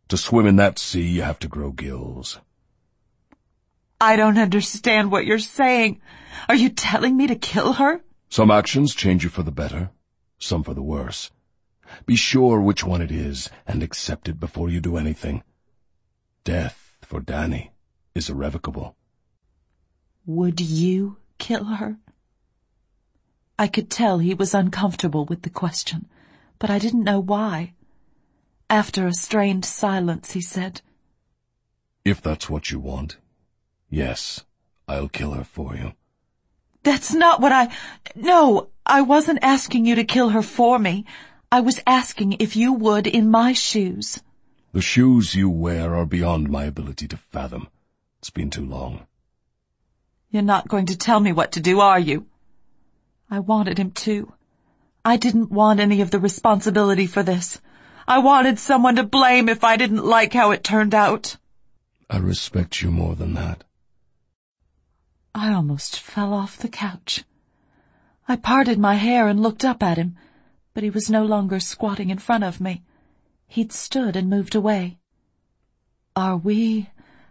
To swim in that sea, you have to grow gills. I don't understand what you're saying. Are you telling me to kill her? Some actions change you for the better, some for the worse. Be sure which one it is and accept it before you do anything. Death for Danny is irrevocable. Would you kill her? I could tell he was uncomfortable with the question, but I didn't know why. After a strained silence, he said, If that's what you want, yes, I'll kill her for you. That's not what No, I wasn't asking you to kill her for me. I was asking if you would in my shoes. The shoes you wear are beyond my ability to fathom. It's been too long. You're not going to tell me what to do, are you? I wanted him to. I didn't want any of the responsibility for this. I wanted someone to blame if I didn't like how it turned out. I respect you more than that. I almost fell off the couch. I parted my hair and looked up at him, but he was no longer squatting in front of me. He'd stood and moved away. Are we,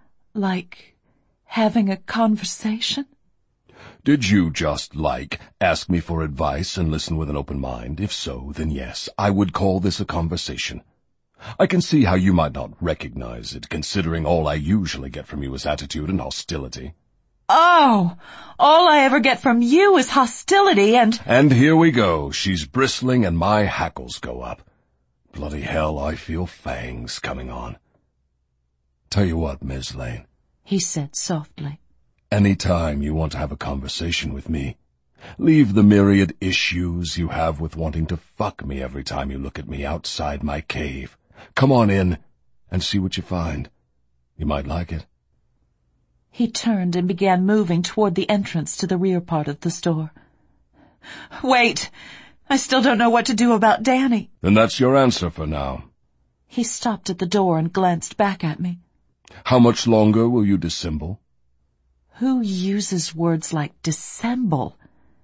having a conversation? Did you just, ask me for advice and listen with an open mind? If so, then yes, I would call this a conversation. I can see how you might not recognize it, considering all I usually get from you is attitude and hostility. Oh, all I ever get from you is hostility and... And here we go. She's bristling and my hackles go up. Bloody hell, I feel fangs coming on. Tell you what, Ms. Lane, he said softly. Any time you want to have a conversation with me, leave the myriad issues you have with wanting to fuck me every time you look at me outside my cave. Come on in and see what you find. You might like it. He turned and began moving toward the entrance to the rear part of the store. Wait, I still don't know what to do about Danny. Then that's your answer for now. He stopped at the door and glanced back at me. How much longer will you dissemble? Who uses words like dissemble?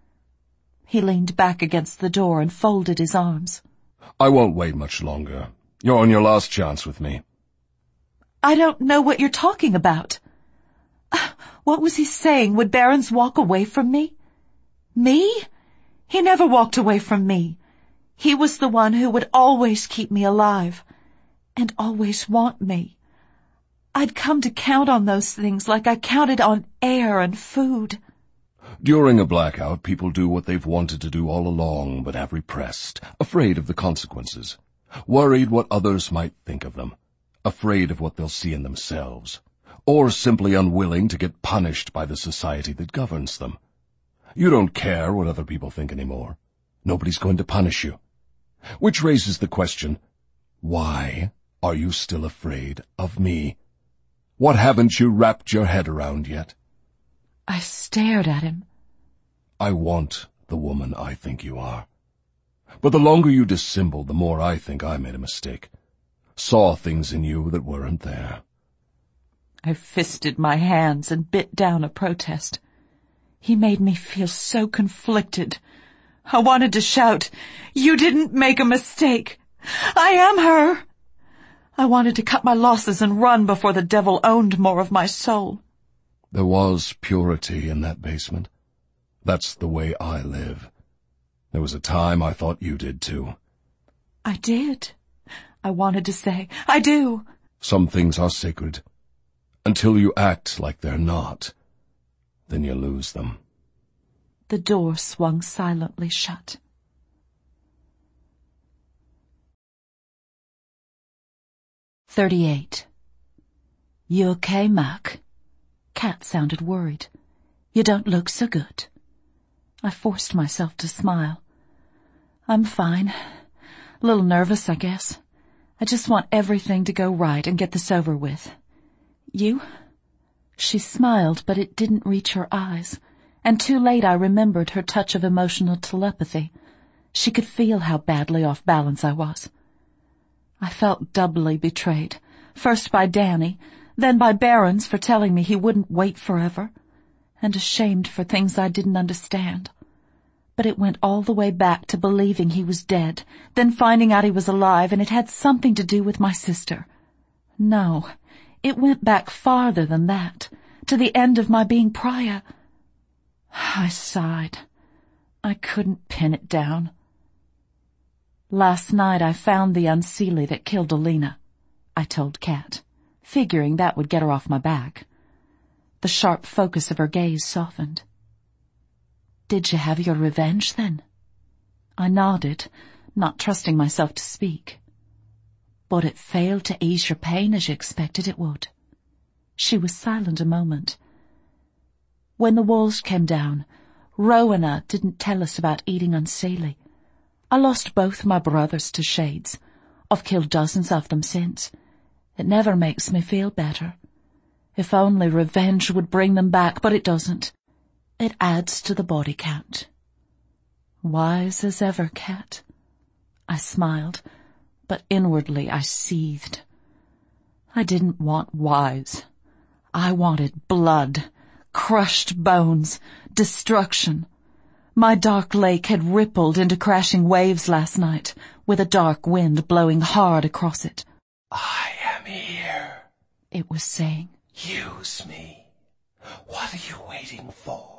He leaned back against the door and folded his arms. I won't wait much longer. You're on your last chance with me. I don't know what you're talking about. What was he saying? Would Barons walk away from me? Me? He never walked away from me. He was the one who would always keep me alive and always want me. I'd come to count on those things like I counted on air and food. During a blackout, people do what they've wanted to do all along but have repressed, afraid of the consequences, worried what others might think of them, afraid of what they'll see in themselves, or simply unwilling to get punished by the society that governs them. You don't care what other people think anymore. Nobody's going to punish you. Which raises the question, why are you still afraid of me? What haven't you wrapped your head around yet? I stared at him. I want the woman I think you are. But the longer you dissemble, the more I think I made a mistake. Saw things in you that weren't there. I fisted my hands and bit down a protest. He made me feel so conflicted. I wanted to shout, "You didn't make a mistake. I am her." I wanted to cut my losses and run before the devil owned more of my soul. There was purity in that basement. That's the way I live. There was a time I thought you did too. I did. I wanted to say, I do. Some things are sacred. Until you act like they're not, then you lose them. The door swung silently shut. 38. You okay, Mac? Kat sounded worried. You don't look so good. I forced myself to smile. I'm fine. A little nervous, I guess. I just want everything to go right and get this over with. You? She smiled, but it didn't reach her eyes, and too late I remembered her touch of emotional telepathy. She could feel how badly off balance I was. I felt doubly betrayed, first by Danny, then by Barons for telling me he wouldn't wait forever, and ashamed for things I didn't understand. But it went all the way back to believing he was dead, then finding out he was alive, and it had something to do with my sister. No, it went back farther than that, to the end of my being pariah. I sighed. I couldn't pin it down. Last night I found the unseelie that killed Alina, I told Kat, figuring that would get her off my back. The sharp focus of her gaze softened. Did you have your revenge, then? I nodded, not trusting myself to speak. But it failed to ease your pain as you expected it would. She was silent a moment. When the walls came down, Rowena didn't tell us about eating unseelie. I lost both my brothers to shades. I've killed dozens of them since. It never makes me feel better. If only revenge would bring them back, but it doesn't. It adds to the body count. Wise as ever, Kat. I smiled, but inwardly I seethed. I didn't want wise. I wanted blood, crushed bones, destruction. My dark lake had rippled into crashing waves last night, with a dark wind blowing hard across it. I am here, it was saying. Use me. What are you waiting for?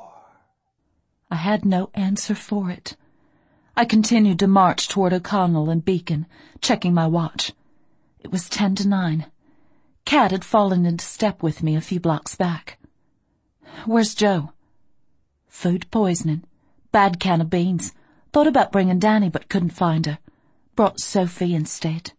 I had no answer for it. I continued to march toward O'Connell and Beacon, checking my watch. It was 10 to 9. Kat had fallen into step with me a few blocks back. Where's Joe? Food poisoning. Bad can of beans. Thought about bringing Danny but couldn't find her. Brought Sophie instead.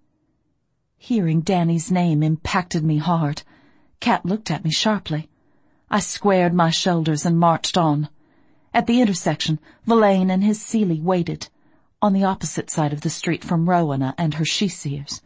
Hearing Danny's name impacted me hard. Kat looked at me sharply. I squared my shoulders and marched on. At the intersection, Verlaine and his Seelie waited, on the opposite side of the street from Rowena and her she-seers.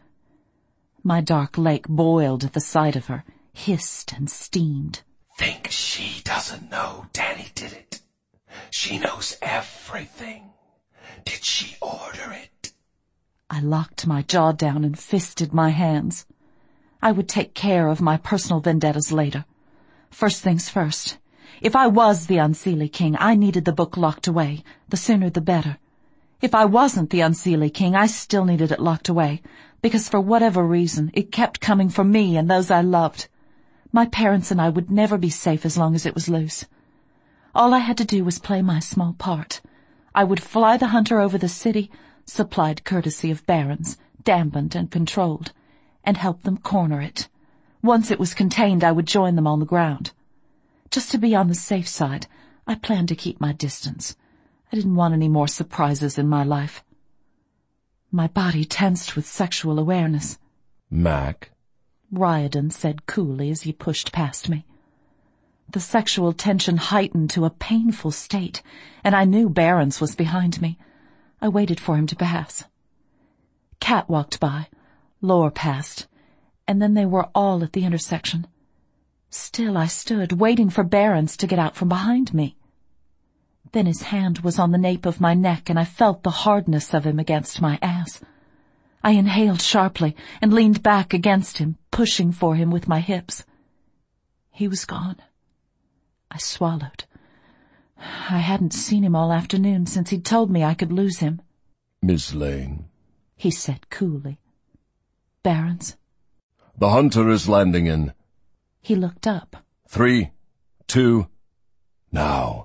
My dark lake boiled at the sight of her, hissed and steamed. Think she doesn't know Danny did it? She knows everything. Did she order it? I locked my jaw down and fisted my hands. I would take care of my personal vendettas later. First things first. If I was the Unseelie King, I needed the book locked away. The sooner the better. If I wasn't the Unseelie King, I still needed it locked away, because for whatever reason, it kept coming for me and those I loved. My parents and I would never be safe as long as it was loose. All I had to do was play my small part. I would fly the hunter over the city, supplied courtesy of barons, dampened and controlled, and help them corner it. Once it was contained, I would join them on the ground. Just to be on the safe side, I planned to keep my distance. I didn't want any more surprises in my life. My body tensed with sexual awareness. Mac, Riordan said coolly as he pushed past me. The sexual tension heightened to a painful state, and I knew Barons was behind me. I waited for him to pass. Kat walked by, Lore passed, and then they were all at the intersection. Still I stood, waiting for Barons to get out from behind me. Then his hand was on the nape of my neck, and I felt the hardness of him against my ass. I inhaled sharply and leaned back against him, pushing for him with my hips. He was gone. I swallowed. I hadn't seen him all afternoon since he'd told me I could lose him. Miss Lane, he said coolly. Barons? The hunter is landing in... He looked up. 3, 2, now.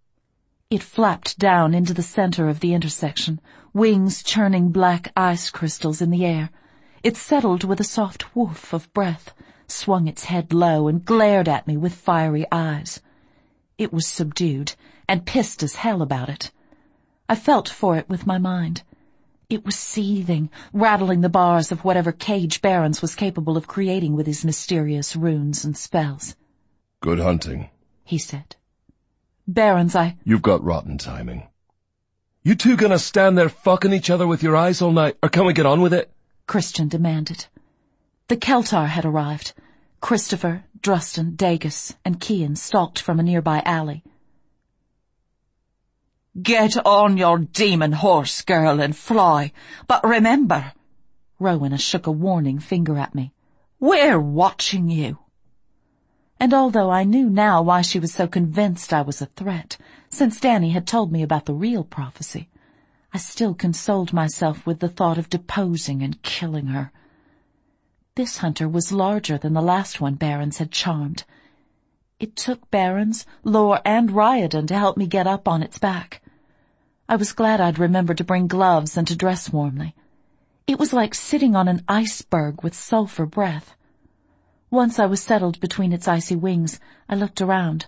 It flapped down into the center of the intersection, wings churning black ice crystals in the air. It settled with a soft woof of breath, swung its head low, and glared at me with fiery eyes. It was subdued, and pissed as hell about it. I felt for it with my mind. It was seething, rattling the bars of whatever cage Barons was capable of creating with his mysterious runes and spells. Good hunting, he said. Barons, You've got rotten timing. You two gonna stand there fucking each other with your eyes all night, or can we get on with it? Christian demanded. The Keltar had arrived. Christopher, Drustin, Dagus, and Cian stalked from a nearby alley. Get on your demon horse, girl, and fly. But remember, Rowena shook a warning finger at me, we're watching you. And although I knew now why she was so convinced I was a threat, since Danny had told me about the real prophecy, I still consoled myself with the thought of deposing and killing her. This hunter was larger than the last one Barons had charmed. It took Barons, Lore, and Ryodan to help me get up on its back. I was glad I'd remembered to bring gloves and to dress warmly. It was like sitting on an iceberg with sulfur breath. Once I was settled between its icy wings, I looked around.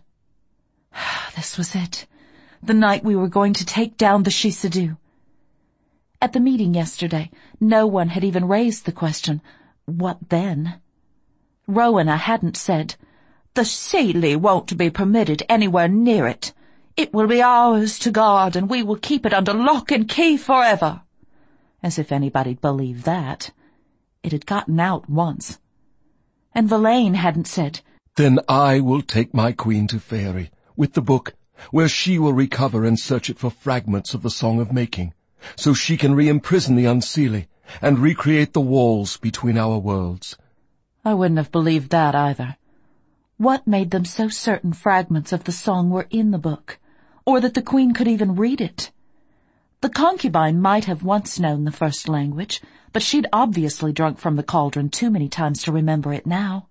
This was it. The night we were going to take down the Shiseidu. At the meeting yesterday, no one had even raised the question, what then? Rowena hadn't said, "The Seelie won't be permitted anywhere near it. It will be ours to guard, and we will keep it under lock and key forever." As if anybody'd believe that. It had gotten out once. And Verlaine hadn't said, "Then I will take my queen to Faerie, with the book, where she will recover and search it for fragments of the Song of Making, so she can re-imprison the Unseelie and recreate the walls between our worlds." I wouldn't have believed that either. What made them so certain fragments of the song were in the book, or that the queen could even read it? The concubine might have once known the first language, but she'd obviously drunk from the cauldron too many times to remember it now.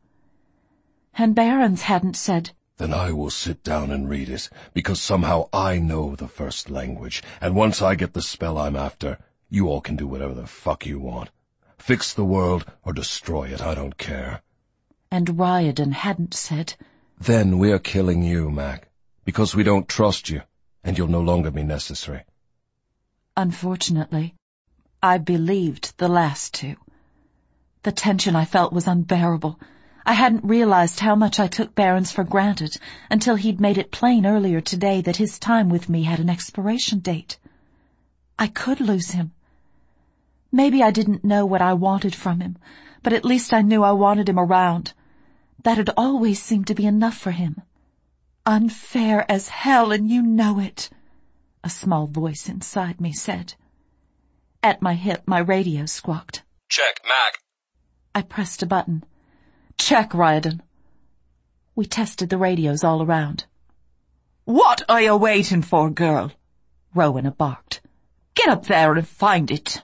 And Barons hadn't said, "Then I will sit down and read it, because somehow I know the first language, and once I get the spell I'm after, you all can do whatever the fuck you want. Fix the world or destroy it, I don't care." And Ryodan hadn't said, "Then we're killing you, Mac, because we don't trust you, and you'll no longer be necessary." Unfortunately, I believed the last two. The tension I felt was unbearable. I hadn't realized how much I took Barons for granted until he'd made it plain earlier today that his time with me had an expiration date. I could lose him. Maybe I didn't know what I wanted from him, but at least I knew I wanted him around. That had always seemed to be enough for him. "Unfair as hell, and you know it," a small voice inside me said. At my hip, my radio squawked. "Check, Mac." I pressed a button. "Check, Ryodan." We tested the radios all around. "What are you waiting for, girl?" Rowena barked. "Get up there and find it."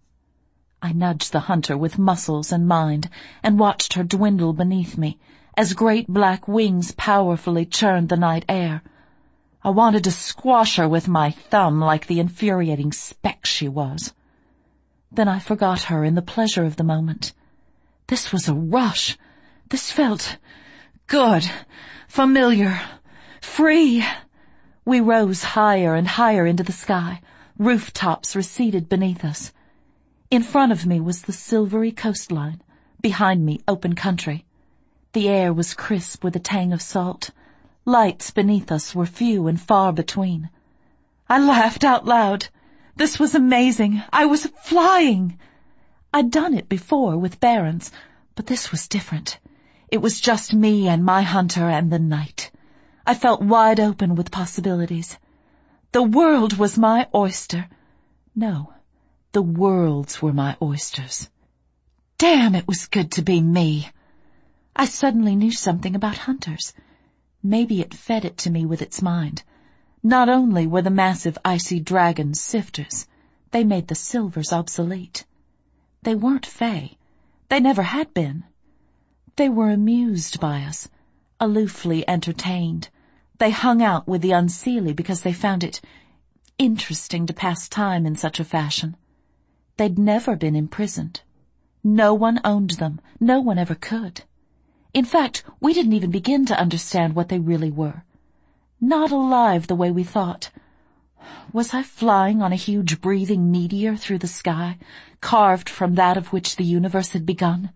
I nudged the hunter with muscles and mind and watched her dwindle beneath me as great black wings powerfully churned the night air. I wanted to squash her with my thumb like the infuriating speck she was. Then I forgot her in the pleasure of the moment. This was a rush. This felt good, familiar, free. We rose higher and higher into the sky. Rooftops receded beneath us. In front of me was the silvery coastline, behind me open country. The air was crisp with a tang of salt. Lights beneath us were few and far between. I laughed out loud. This was amazing. I was flying. I'd done it before with Barons, but this was different. It was just me and my hunter and the night. I felt wide open with possibilities. The world was my oyster. No, the worlds were my oysters. Damn, it was good to be me. I suddenly knew something about hunters. Maybe it fed it to me with its mind. Not only were the massive icy dragons sifters, they made the silvers obsolete. They weren't fey. They never had been. They were amused by us, aloofly entertained. They hung out with the Unseelie because they found it interesting to pass time in such a fashion. They'd never been imprisoned. No one owned them. No one ever could. In fact, we didn't even begin to understand what they really were. Not alive the way we thought. Was I flying on a huge breathing meteor through the sky, carved from that of which the universe had begun?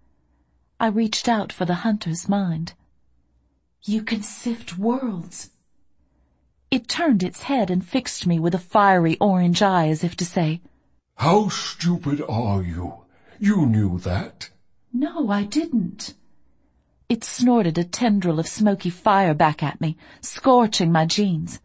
I reached out for the hunter's mind. You can sift worlds. It turned its head and fixed me with a fiery orange eye as if to say, "How stupid are you? You knew that." No, I didn't. It snorted a tendril of smoky fire back at me, scorching my jeans.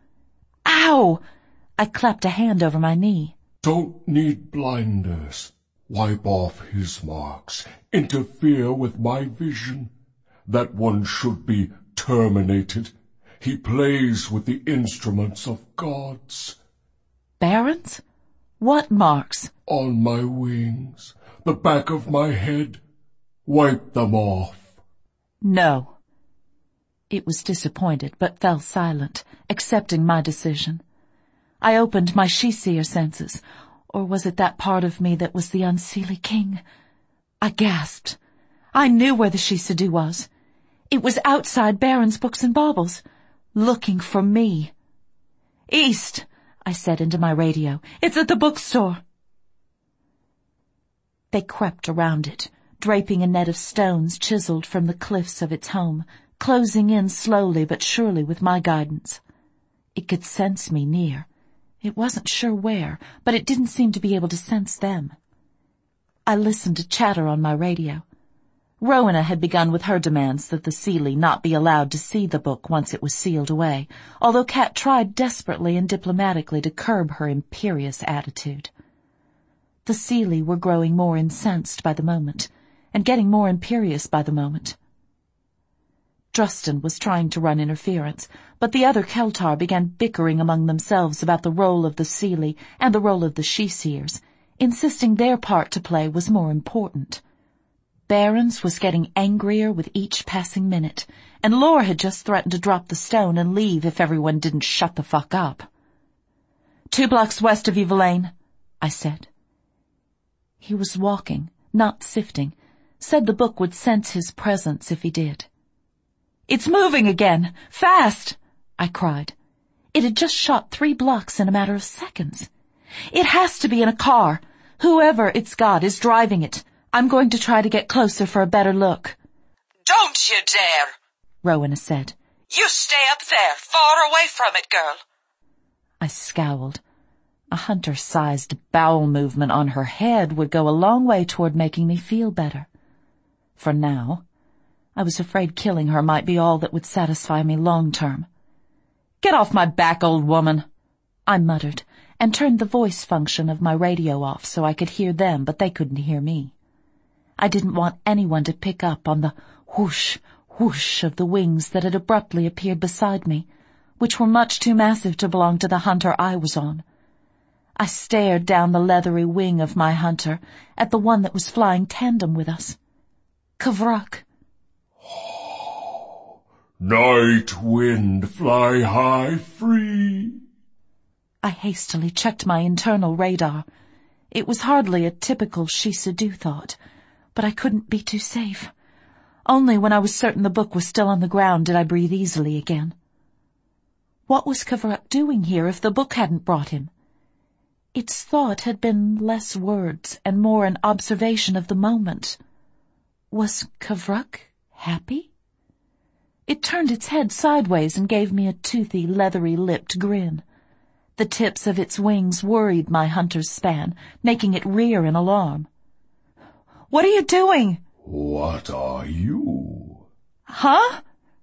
Ow! I clapped a hand over my knee. "Don't need blinders. Wipe off his marks. Interfere with my vision. That one should be terminated. He plays with the instruments of gods." Barons? What marks? "On my wings, the back of my head. Wipe them off. No. It was disappointed, but fell silent, accepting my decision. I opened my she-seer senses, or was it that part of me that was the Unseelie King? I gasped. I knew where the Shiseidu was. It was outside Baron's Books and Baubles, looking for me. "East," I said into my radio. "It's at the bookstore." They crept around it, draping a net of stones chiseled from the cliffs of its home, closing in slowly but surely with my guidance. It could sense me near. It wasn't sure where, but it didn't seem to be able to sense them. I listened to chatter on my radio. Rowena had begun with her demands that the Seelie not be allowed to see the book once it was sealed away, although Kat tried desperately and diplomatically to curb her imperious attitude. The Seelie were growing more incensed by the moment, and getting more imperious by the moment. Drustin was trying to run interference, but the other Keltar began bickering among themselves about the role of the Seelie and the role of the She-Seers, insisting their part to play was more important. Barons was getting angrier with each passing minute, and Lore had just threatened to drop the stone and leave if everyone didn't shut the fuck up. 2 blocks west of Yvelane, I said. He was walking, not sifting, said the book would sense his presence if he did. "It's moving again! Fast!" I cried. It had just shot 3 blocks in a matter of seconds. "It has to be in a car. Whoever it's got is driving it. I'm going to try to get closer for a better look." "Don't you dare," Rowena said. "You stay up there, far away from it, girl." I scowled. A hunter-sized bowel movement on her head would go a long way toward making me feel better. For now, I was afraid killing her might be all that would satisfy me long-term. "Get off my back, old woman," I muttered, and turned the voice function of my radio off so I could hear them, but they couldn't hear me. I didn't want anyone to pick up on the whoosh, whoosh of the wings that had abruptly appeared beside me, which were much too massive to belong to the hunter I was on. I stared down the leathery wing of my hunter at the one that was flying tandem with us. Kavrak. Night wind, fly high, free. I hastily checked my internal radar. It was hardly a typical Shiseidu thought, but I couldn't be too safe. Only when I was certain the book was still on the ground did I breathe easily again. What was Kavrak doing here if the book hadn't brought him? Its thought had been less words and more an observation of the moment. Was Kavrak happy? It turned its head sideways and gave me a toothy, leathery-lipped grin. The tips of its wings worried my hunter's span, making it rear in alarm. "What are you doing?" What are you? "Huh?"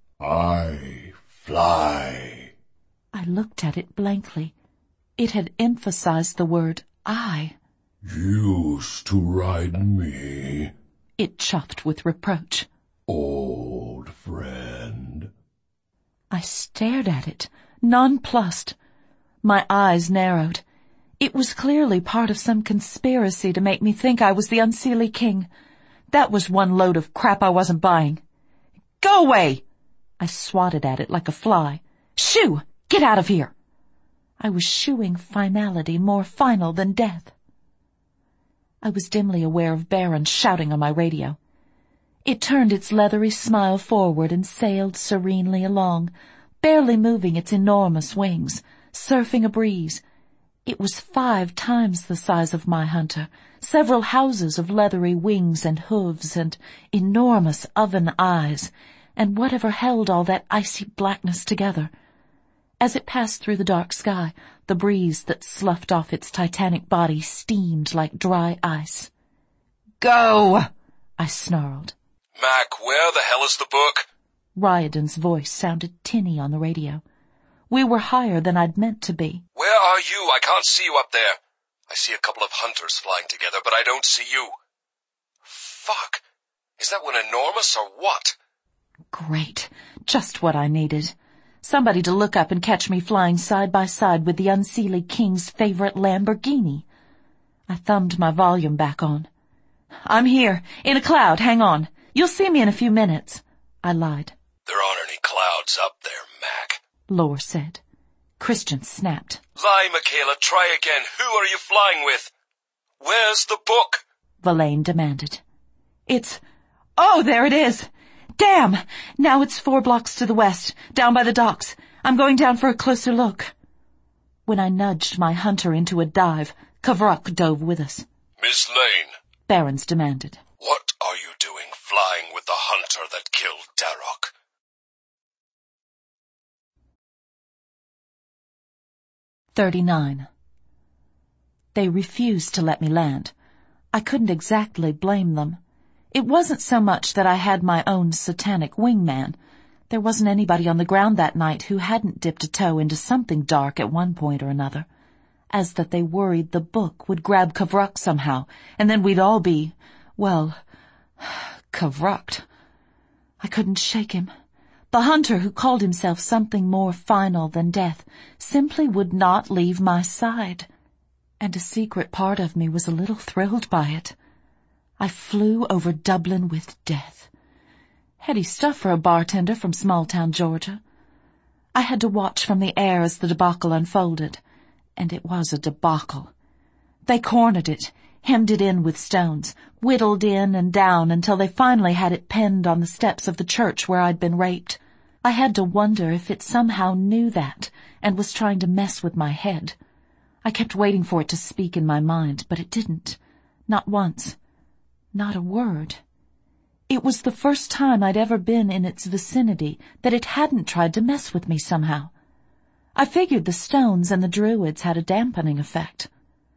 I fly. I looked at it blankly. It had emphasized the word I. Used to ride me, It chuffed with reproach. old friend. I stared at it, nonplussed. My eyes narrowed. It was clearly part of some conspiracy to make me think I was the Unseelie King. That was one load of crap I wasn't buying. "Go away!" I swatted at it like a fly. "Shoo! Get out of here!" I was shooing finality more final than death. I was dimly aware of Baron shouting on my radio. It turned its leathery smile forward and sailed serenely along, barely moving its enormous wings, surfing a breeze. It was 5 times the size of my hunter, several houses of leathery wings and hooves and enormous oven eyes, and whatever held all that icy blackness together. As it passed through the dark sky, the breeze that sloughed off its titanic body steamed like dry ice. "Go!" I snarled. "Mac, where the hell is the book?" Riordan's voice sounded tinny on the radio. We were higher than I'd meant to be. "Where are you? I can't see you up there. I see a couple of hunters flying together, but I don't see you." Fuck. Is that one enormous or what? Great. Just what I needed. Somebody to look up and catch me flying side by side with the Unseelie King's favorite Lamborghini. I thumbed my volume back on. "I'm here, in a cloud, hang on. You'll see me in a few minutes, I lied. There aren't any clouds up there, Mac. Lore said. Christian snapped. Lie, Michaela, try again. Who are you flying with? Where's the book? Verlaine demanded. Oh, there it is. Damn! Now it's 4 blocks to the west, down by the docks. I'm going down for a closer look. When I nudged my hunter into a dive, Kavrak dove with us. Miss Lane, Barons demanded. what are you doing flying with the hunter that killed Darroch? "39. They refused to let me land. I couldn't exactly blame them. It wasn't so much that I had my own satanic wingman. There wasn't anybody on the ground that night who hadn't dipped a toe into something dark at one point or another, as that they worried the book would grab Kavrak somehow, and then we'd all be, well, Kavrucked. I couldn't shake him. The hunter who called himself something more final than death simply would not leave my side, and a secret part of me was a little thrilled by it. I flew over Dublin with death. Heady stuff for a bartender from small-town Georgia. I had to watch from the air as the debacle unfolded, and it was a debacle. They cornered it, hemmed it in with stones, whittled in and down until they finally had it penned on the steps of the church where I'd been raped. I had to wonder if it somehow knew that and was trying to mess with my head. I kept waiting for it to speak in my mind, but it didn't. Not once. Not a word. It was the first time I'd ever been in its vicinity that it hadn't tried to mess with me somehow. I figured the stones and the druids had a dampening effect.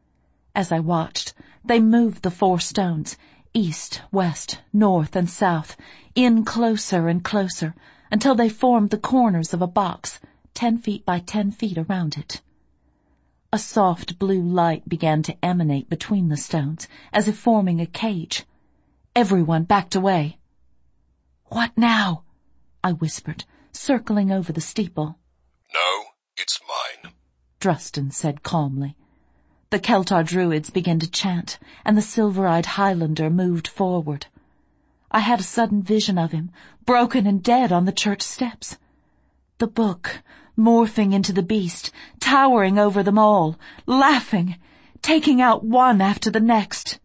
As I watched, they moved the 4 stones, east, west, north, and south, in closer and closer, until they formed the corners of a box, 10 feet by 10 feet around it. A soft blue light began to emanate between the stones, as if forming a cage. Everyone backed away. "What now?" I whispered, circling over the steeple. No, it's mine, Drustin said calmly. The Keltar druids began to chant, and the silver-eyed Highlander moved forward. I had a sudden vision of him, broken and dead on the church steps. The book, morphing into the beast, towering over them all, laughing, taking out one after the next.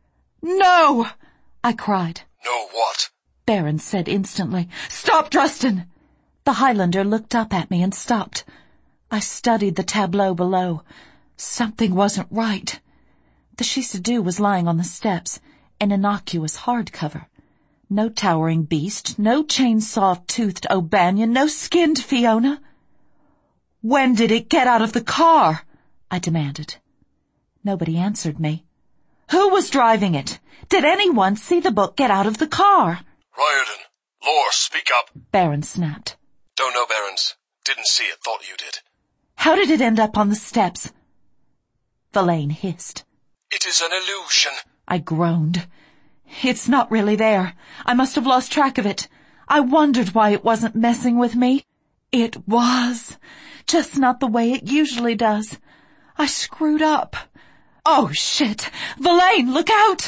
"No!" I cried. No what? Baron said instantly. "Stop, Drustin!" The Highlander looked up at me and stopped. I studied the tableau below. Something wasn't right. The Shisadu was lying on the steps, an innocuous hardcover. No towering beast, no chainsaw-toothed O'Banion, no skinned Fiona. "When did it get out of the car?" I demanded. Nobody answered me. "Who was driving it? Did anyone see the book get out of the car?" Riordan, Lore, speak up. Baron snapped. Don't know, Barons. Didn't see it, thought you did. "How did it end up on the steps?" Verlaine hissed. It is an illusion. I groaned. "It's not really there. I must have lost track of it. I wondered why it wasn't messing with me. It was. Just not the way it usually does. I screwed up. Oh, shit! Verlaine, look out!"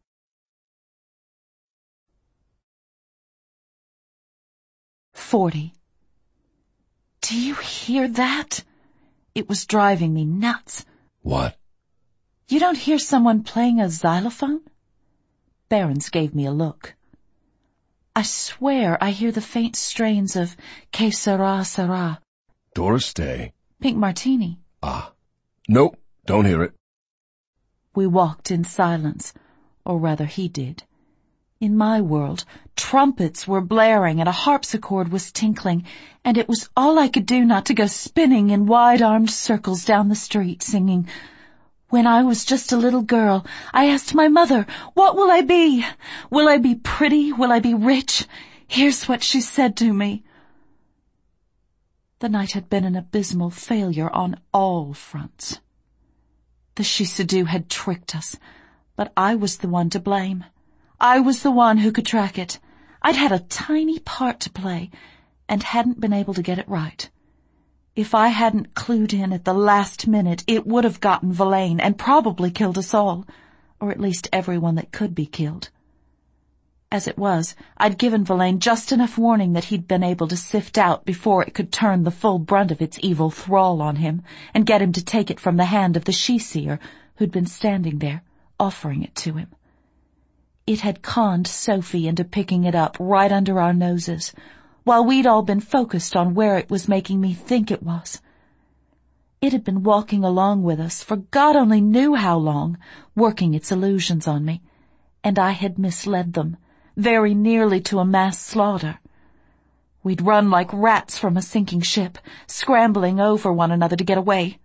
"40. Do you hear that?" It was driving me nuts. What? You don't hear someone playing a xylophone? Barons gave me a look. I swear I hear the faint strains of Que Sera Sera. Doris Day. Pink Martini. Ah. Nope, don't hear it. We walked in silence, or rather he did. In my world, trumpets were blaring and a harpsichord was tinkling, and it was all I could do not to go spinning in wide-armed circles down the street, singing, "When I was just a little girl, I asked my mother, what will I be? Will I be pretty? Will I be rich? Here's what she said to me." The night had been an abysmal failure on all fronts. The Shisadu had tricked us, but I was the one to blame. I was the one who could track it. I'd had a tiny part to play, and hadn't been able to get it right. If I hadn't clued in at the last minute, it would have gotten Verlaine and probably killed us all, or at least everyone that could be killed. As it was, I'd given Verlaine just enough warning that he'd been able to sift out before it could turn the full brunt of its evil thrall on him and get him to take it from the hand of the she-seer who'd been standing there, offering it to him. It had conned Sophie into picking it up right under our noses, while we'd all been focused on where it was making me think it was. It had been walking along with us for God only knew how long, working its illusions on me, and I had misled them, very nearly to a mass slaughter. We'd run like rats from a sinking ship, scrambling over one another to get away.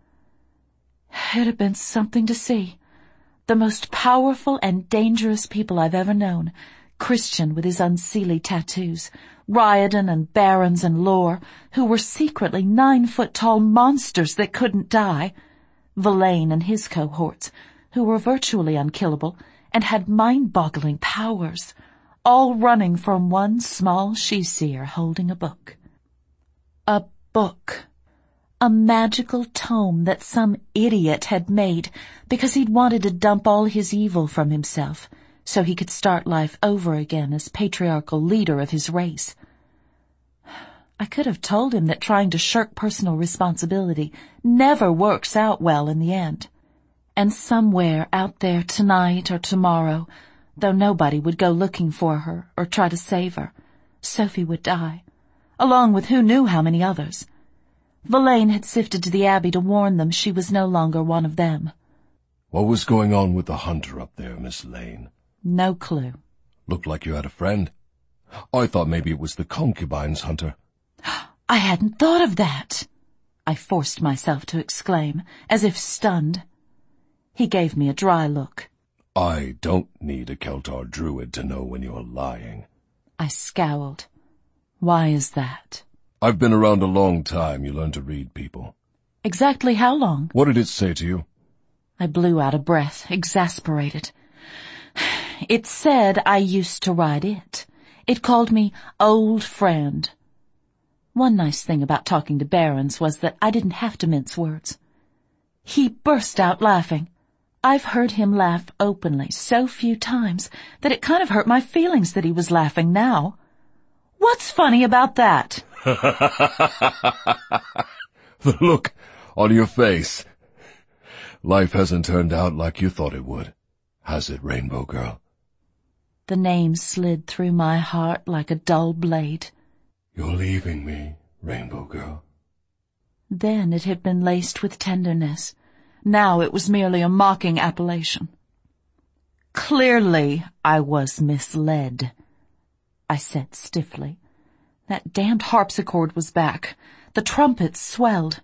It had been something to see. The most powerful and dangerous people I've ever known, Christian with his unseelie tattoos, Riordan and Barons and Lore, who were secretly 9-foot-tall monsters that couldn't die, Verlaine and his cohorts, who were virtually unkillable and had mind-boggling powers, all running from one small she-seer holding a book. A book. A magical tome that some idiot had made because he'd wanted to dump all his evil from himself so he could start life over again as patriarchal leader of his race. I could have told him that trying to shirk personal responsibility never works out well in the end. And somewhere out there tonight or tomorrow, though nobody would go looking for her or try to save her, Sophie would die, along with who knew how many others. Verlaine had sifted to the Abbey to warn them she was no longer one of them. What was going on with the hunter up there, Miss Lane? No clue. Looked like you had a friend. I thought maybe it was the concubines hunter. I hadn't thought of that, I forced myself to exclaim, as if stunned. He gave me a dry look. I don't need a Keltar druid to know when you're lying. I scowled. Why is that? I've been around a long time. You learn to read people. Exactly how long? What did it say to you? I blew out a breath, exasperated. It said I used to ride it. It called me old friend. One nice thing about talking to Barons was that I didn't have to mince words. He burst out laughing. I've heard him laugh openly so few times that it kind of hurt my feelings that he was laughing now. What's funny about that? The look on your face. Life hasn't turned out like you thought it would, has it, Rainbow Girl? The name slid through my heart like a dull blade. You're leaving me, Rainbow Girl. Then it had been laced with tenderness. Now it was merely a mocking appellation. Clearly I was misled, I said stiffly. That damned harpsichord was back. The trumpets swelled.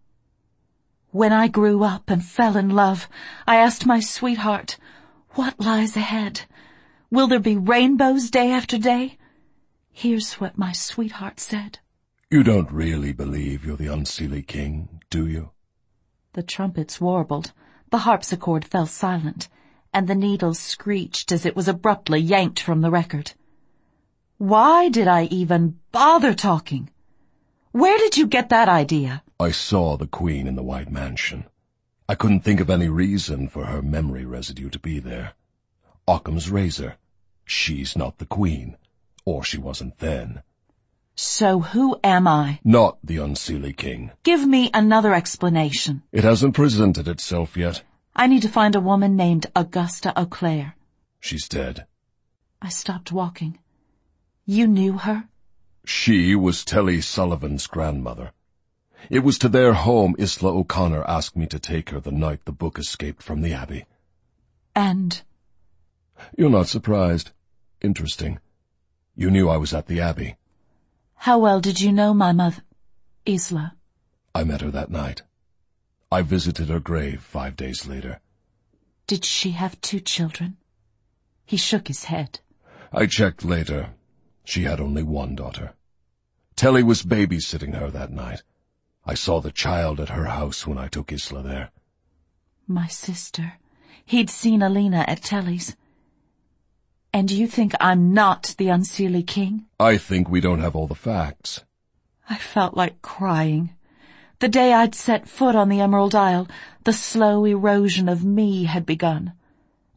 When I grew up and fell in love, I asked my sweetheart, what lies ahead? Will there be rainbows day after day? Here's what my sweetheart said. You don't really believe you're the Unseelie King, do you? The trumpets warbled, the harpsichord fell silent, and the needles screeched as it was abruptly yanked from the record. Why did I even bother talking? Where did you get that idea? I saw the Queen in the White Mansion. I couldn't think of any reason for her memory residue to be there. Occam's razor. She's not the Queen. Or she wasn't then. So who am I? Not the Unseelie King. Give me another explanation. It hasn't presented itself yet. I need to find a woman named Augusta Auclair. She's dead. I stopped walking. You knew her? She was Telly Sullivan's grandmother. It was to their home Isla O'Connor asked me to take her the night the book escaped from the Abbey. And? You're not surprised. Interesting. You knew I was at the Abbey. How well did you know my mother, Isla? I met her that night. I visited her grave 5 days later. Did she have 2 children? He shook his head. I checked later. She had only 1 daughter. Telly was babysitting her that night. I saw the child at her house when I took Isla there. My sister. He'd seen Alina at Telly's. And you think I'm not the Unseelie King? I think we don't have all the facts. I felt like crying. The day I'd set foot on the Emerald Isle, the slow erosion of me had begun.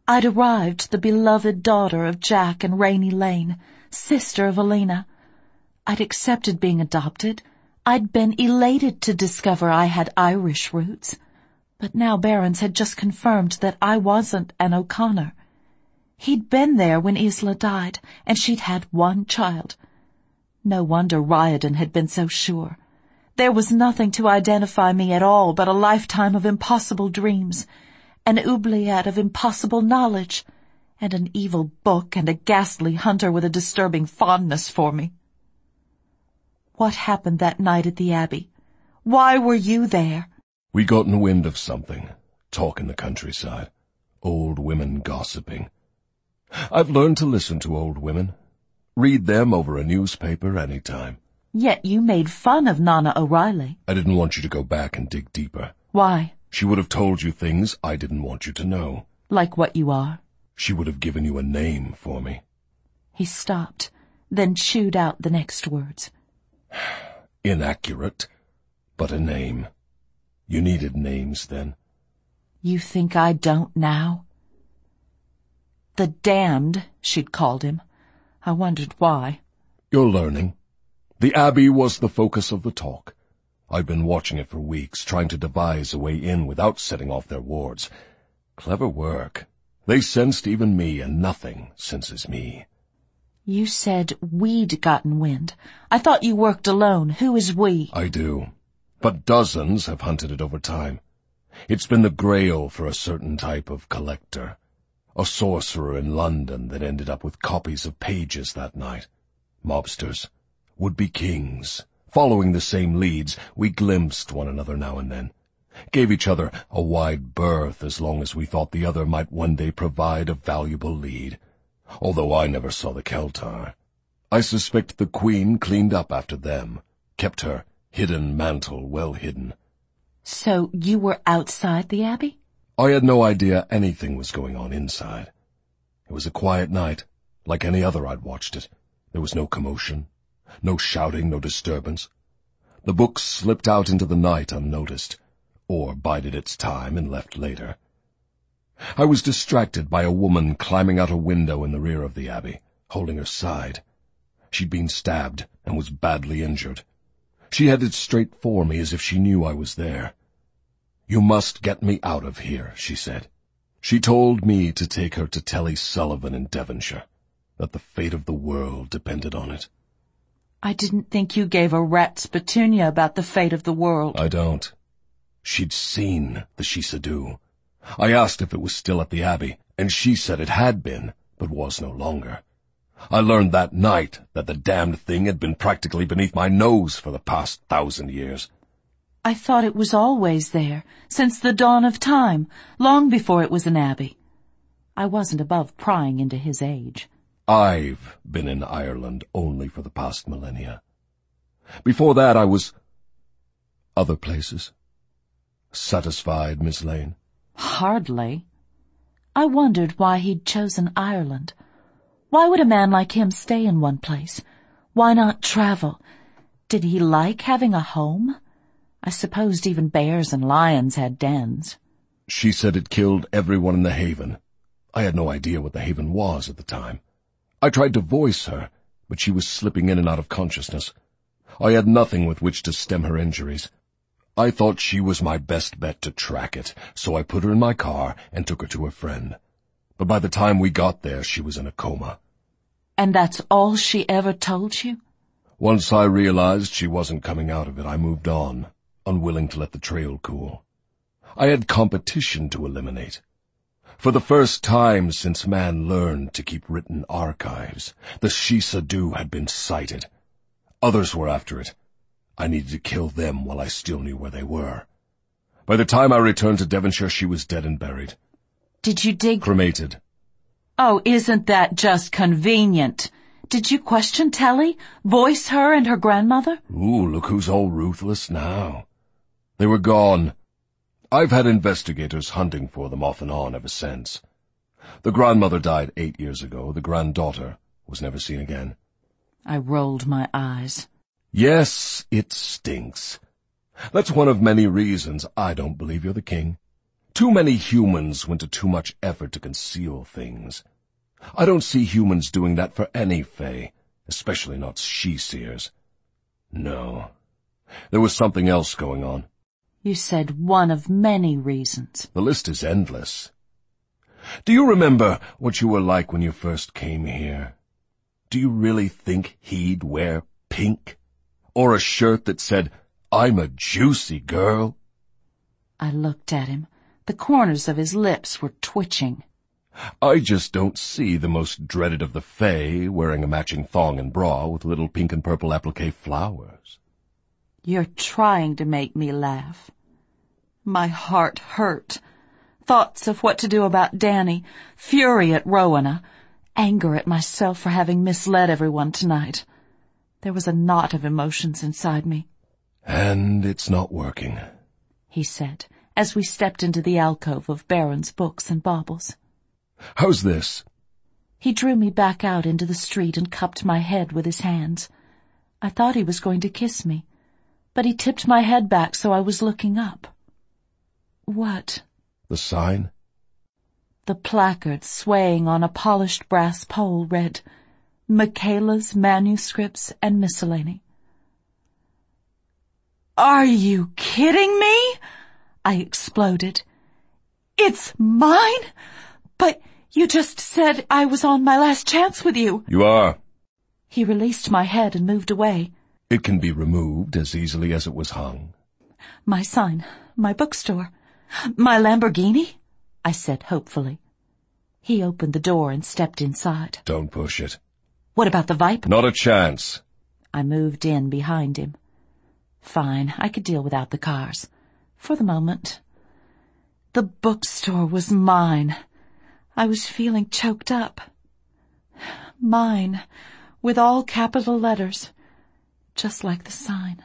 I'd arrived the beloved daughter of Jack and Rainy Lane, sister of Alina. I'd accepted being adopted. I'd been elated to discover I had Irish roots. But now Barons had just confirmed that I wasn't an O'Connor. He'd been there when Isla died, and she'd had one child. No wonder Ryodan had been so sure. There was nothing to identify me at all but a lifetime of impossible dreams, an oubliette of impossible knowledge, and an evil book and a ghastly hunter with a disturbing fondness for me. What happened that night at the Abbey? Why were you there? We gotten wind of something. Talk in the countryside. Old women gossiping. I've learned to listen to old women. Read them over a newspaper any time. Yet you made fun of Nana O'Reilly. I didn't want you to go back and dig deeper. Why? She would have told you things I didn't want you to know. Like what you are. She would have given you a name for me. He stopped, then chewed out the next words. Inaccurate, but a name. You needed names then. You think I don't now? The Damned, she'd called him. I wondered why. You're learning. The Abbey was the focus of the talk. I'd been watching it for weeks, trying to devise a way in without setting off their wards. Clever work. They sensed even me, and nothing senses me. You said we'd gotten wind. I thought you worked alone. Who is we? I do. But dozens have hunted it over time. It's been the grail for a certain type of collector. A sorcerer in London that ended up with copies of pages that night. Mobsters. Would-be kings. Following the same leads, we glimpsed one another now and then. Gave each other a wide berth as long as we thought the other might one day provide a valuable lead. Although I never saw the Keltar. I suspect the Queen cleaned up after them, kept her hidden mantle well hidden. So you were outside the Abbey? I had no idea anything was going on inside. It was a quiet night, like any other I'd watched it. There was no commotion, no shouting, no disturbance. The book slipped out into the night unnoticed, or bided its time and left later. I was distracted by a woman climbing out a window in the rear of the Abbey, holding her side. She'd been stabbed and was badly injured. She headed straight for me as if she knew I was there. "You must get me out of here," she said. She told me to take her to Telly Sullivan in Devonshire, that the fate of the world depended on it. I didn't think you gave a rat's petunia about the fate of the world. I don't. She'd seen the Shisadu. I asked if it was still at the Abbey, and she said it had been, but was no longer. I learned that night that the damned thing had been practically beneath my nose for the past 1,000 years. I thought it was always there, since the dawn of time, long before it was an Abbey. I wasn't above prying into his age. I've been in Ireland only for the past millennia. Before that I was... other places. Satisfied, Miss Lane? Hardly. I wondered why he'd chosen Ireland. Why would a man like him stay in one place? Why not travel? Did he like having a home? I supposed even bears and lions had dens. She said it killed everyone in the Haven. I had no idea what the Haven was at the time. I tried to voice her, but she was slipping in and out of consciousness. I had nothing with which to stem her injuries. I thought she was my best bet to track it, so I put her in my car and took her to a friend. But by the time we got there, she was in a coma. And that's all she ever told you? Once I realized she wasn't coming out of it, I moved on, unwilling to let the trail cool. I had competition to eliminate. For the first time since man learned to keep written archives, the Shisadu had been sighted. Others were after it. I needed to kill them while I still knew where they were. By the time I returned to Devonshire, she was dead and buried. Did you dig... Cremated. Oh, isn't that just convenient? Did you question Telly? Voice her and her grandmother? Ooh, look who's all ruthless now. They were gone. I've had investigators hunting for them off and on ever since. The grandmother died 8 years ago. The granddaughter was never seen again. I rolled my eyes. Yes, it stinks. That's one of many reasons I don't believe you're the king. Too many humans went to too much effort to conceal things. I don't see humans doing that for any fae, especially not she-seers. No, there was something else going on. You said one of many reasons. The list is endless. Do you remember what you were like when you first came here? Do you really think he'd wear pink? Or a shirt that said, "I'm a juicy girl"? I looked at him. The corners of his lips were twitching. I just don't see the most dreaded of the fae wearing a matching thong and bra with little pink and purple applique flowers. You're trying to make me laugh. My heart hurt. Thoughts of what to do about Danny, fury at Rowena, anger at myself for having misled everyone tonight. There was a knot of emotions inside me. And it's not working, he said, as we stepped into the alcove of Baron's books and baubles. How's this? He drew me back out into the street and cupped my head with his hands. I thought he was going to kiss me, but he tipped my head back so I was looking up. What? The sign? The placard swaying on a polished brass pole read, Michaela's Manuscripts and Miscellany. Are you kidding me? I exploded. It's mine? But you just said I was on my last chance with you. You are. He released my head and moved away. It can be removed as easily as it was hung. My sign, my bookstore, my Lamborghini, I said hopefully. He opened the door and stepped inside. Don't push it. What about the Viper? Not a chance. I moved in behind him. Fine, I could deal without the cars. For the moment. The bookstore was mine. I was feeling choked up. Mine, with all capital letters, just like the sign.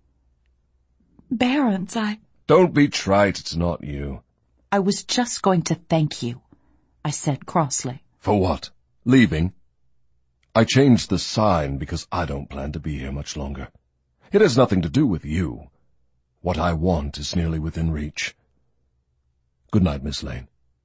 Baron's, Don't be trite, it's not you. I was just going to thank you, I said crossly. For what? Leaving? I changed the sign because I don't plan to be here much longer. It has nothing to do with you. What I want is nearly within reach. Good night, Miss Lane.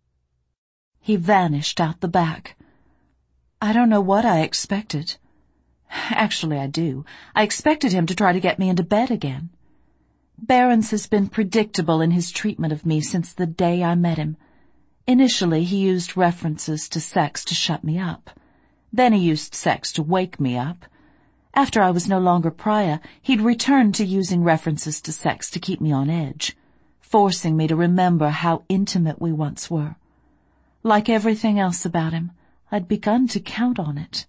He vanished out the back. I don't know what I expected. Actually, I do. I expected him to try to get me into bed again. Barron's has been predictable in his treatment of me since the day I met him. Initially, he used references to sex to shut me up. Then he used sex to wake me up. After I was no longer pariah, he'd returned to using references to sex to keep me on edge, forcing me to remember how intimate we once were. Like everything else about him, I'd begun to count on it.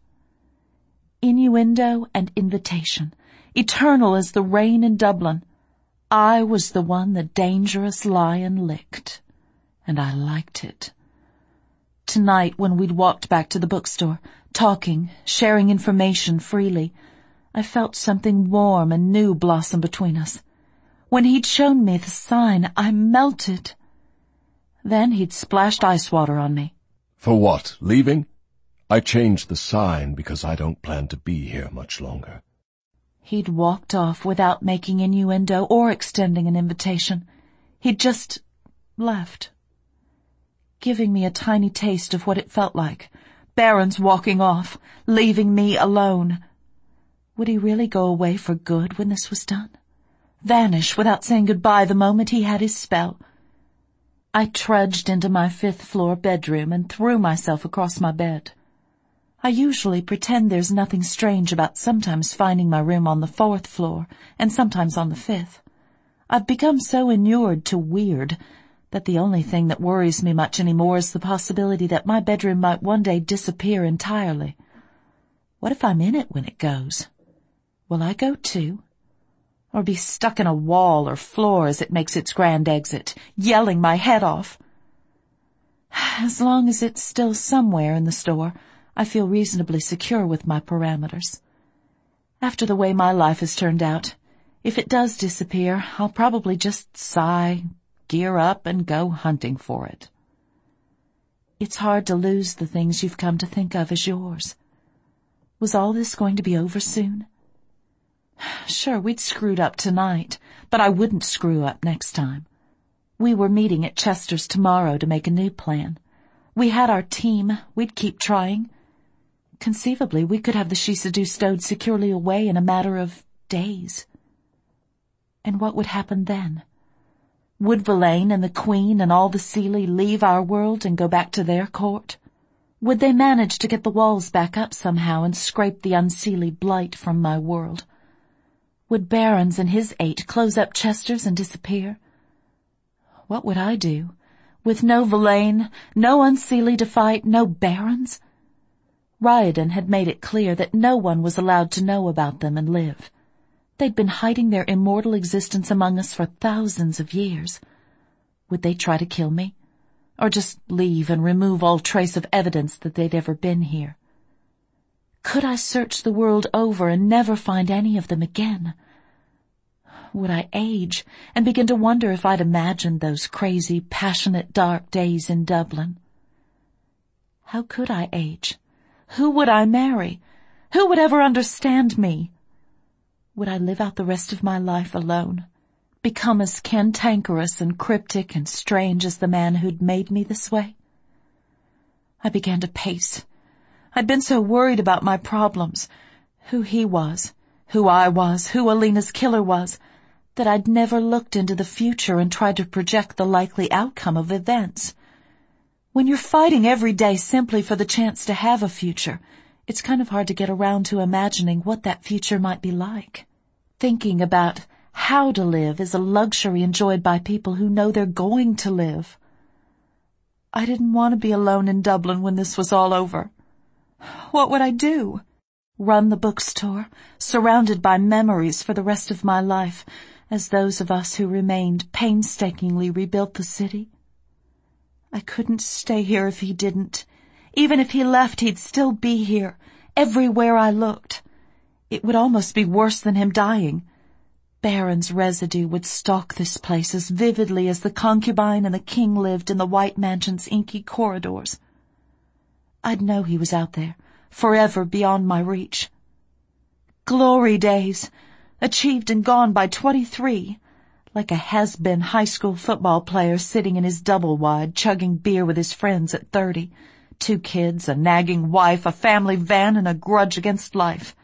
Innuendo and invitation, eternal as the rain in Dublin. I was the one the dangerous lion licked, and I liked it. Tonight, when we'd walked back to the bookstore, talking, sharing information freely, I felt something warm and new blossom between us. When he'd shown me the sign, I melted. Then he'd splashed ice water on me. For what? Leaving? I changed the sign because I don't plan to be here much longer. He'd walked off without making innuendo or extending an invitation. He'd just left, giving me a tiny taste of what it felt like. Barron's walking off, leaving me alone. Would he really go away for good when this was done? Vanish without saying goodbye the moment he had his spell? I trudged into my 5th-floor bedroom and threw myself across my bed. I usually pretend there's nothing strange about sometimes finding my room on the 4th floor and sometimes on the 5th. I've become so inured to weird that the only thing that worries me much anymore is the possibility that my bedroom might one day disappear entirely. What if I'm in it when it goes? Will I go too? Or be stuck in a wall or floor as it makes its grand exit, yelling my head off? As long as it's still somewhere in the store, I feel reasonably secure with my parameters. After the way my life has turned out, if it does disappear, I'll probably just sigh, gear up, and go hunting for it. It's hard to lose the things you've come to think of as yours. Was all this going to be over soon? Sure, we'd screwed up tonight, but I wouldn't screw up next time. We were meeting at Chester's tomorrow to make a new plan. We had our team. We'd keep trying. Conceivably, we could have the Shiseido stowed securely away in a matter of days. And what would happen then? Would Verlaine and the Queen and all the Seelie leave our world and go back to their court? Would they manage to get the walls back up somehow and scrape the unseelie blight from my world? Would Barons and his 8 close up Chester's and disappear? What would I do? With no Verlaine, no unseelie to fight, no Barons? Riordan had made it clear that no one was allowed to know about them and live. They'd been hiding their immortal existence among us for thousands of years. Would they try to kill me? Or just leave and remove all trace of evidence that they'd ever been here? Could I search the world over and never find any of them again? Would I age and begin to wonder if I'd imagined those crazy, passionate, dark days in Dublin? How could I age? Who would I marry? Who would ever understand me? Would I live out the rest of my life alone? Become as cantankerous and cryptic and strange as the man who'd made me this way? I began to pace. I'd been so worried about my problems, who he was, who I was, who Alina's killer was, that I'd never looked into the future and tried to project the likely outcome of events. When you're fighting every day simply for the chance to have a future, it's kind of hard to get around to imagining what that future might be like. Thinking about how to live is a luxury enjoyed by people who know they're going to live. I didn't want to be alone in Dublin when this was all over. What would I do? Run the bookstore, surrounded by memories for the rest of my life, as those of us who remained painstakingly rebuilt the city? I couldn't stay here if he didn't. Even if he left, he'd still be here, everywhere I looked. It would almost be worse than him dying. Baron's residue would stalk this place as vividly as the concubine and the king lived in the White Mansion's inky corridors. I'd know he was out there, forever beyond my reach. Glory days, achieved and gone by 23, like a has-been high school football player sitting in his double-wide, chugging beer with his friends at 30. 2 kids, a nagging wife, a family van, and a grudge against life.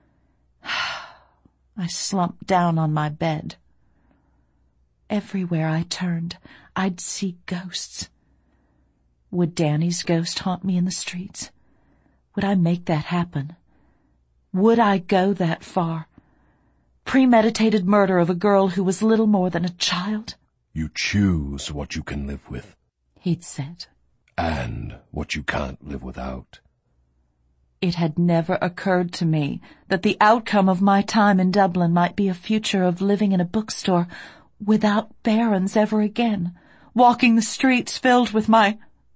I slumped down on my bed. Everywhere I turned, I'd see ghosts. Would Danny's ghost haunt me in the streets? Would I make that happen? Would I go that far? Premeditated murder of a girl who was little more than a child? You choose what you can live with. He'd said. And what you can't live without. It had never occurred to me that the outcome of my time in Dublin might be a future of living in a bookstore without Barons ever again, walking the streets filled with my...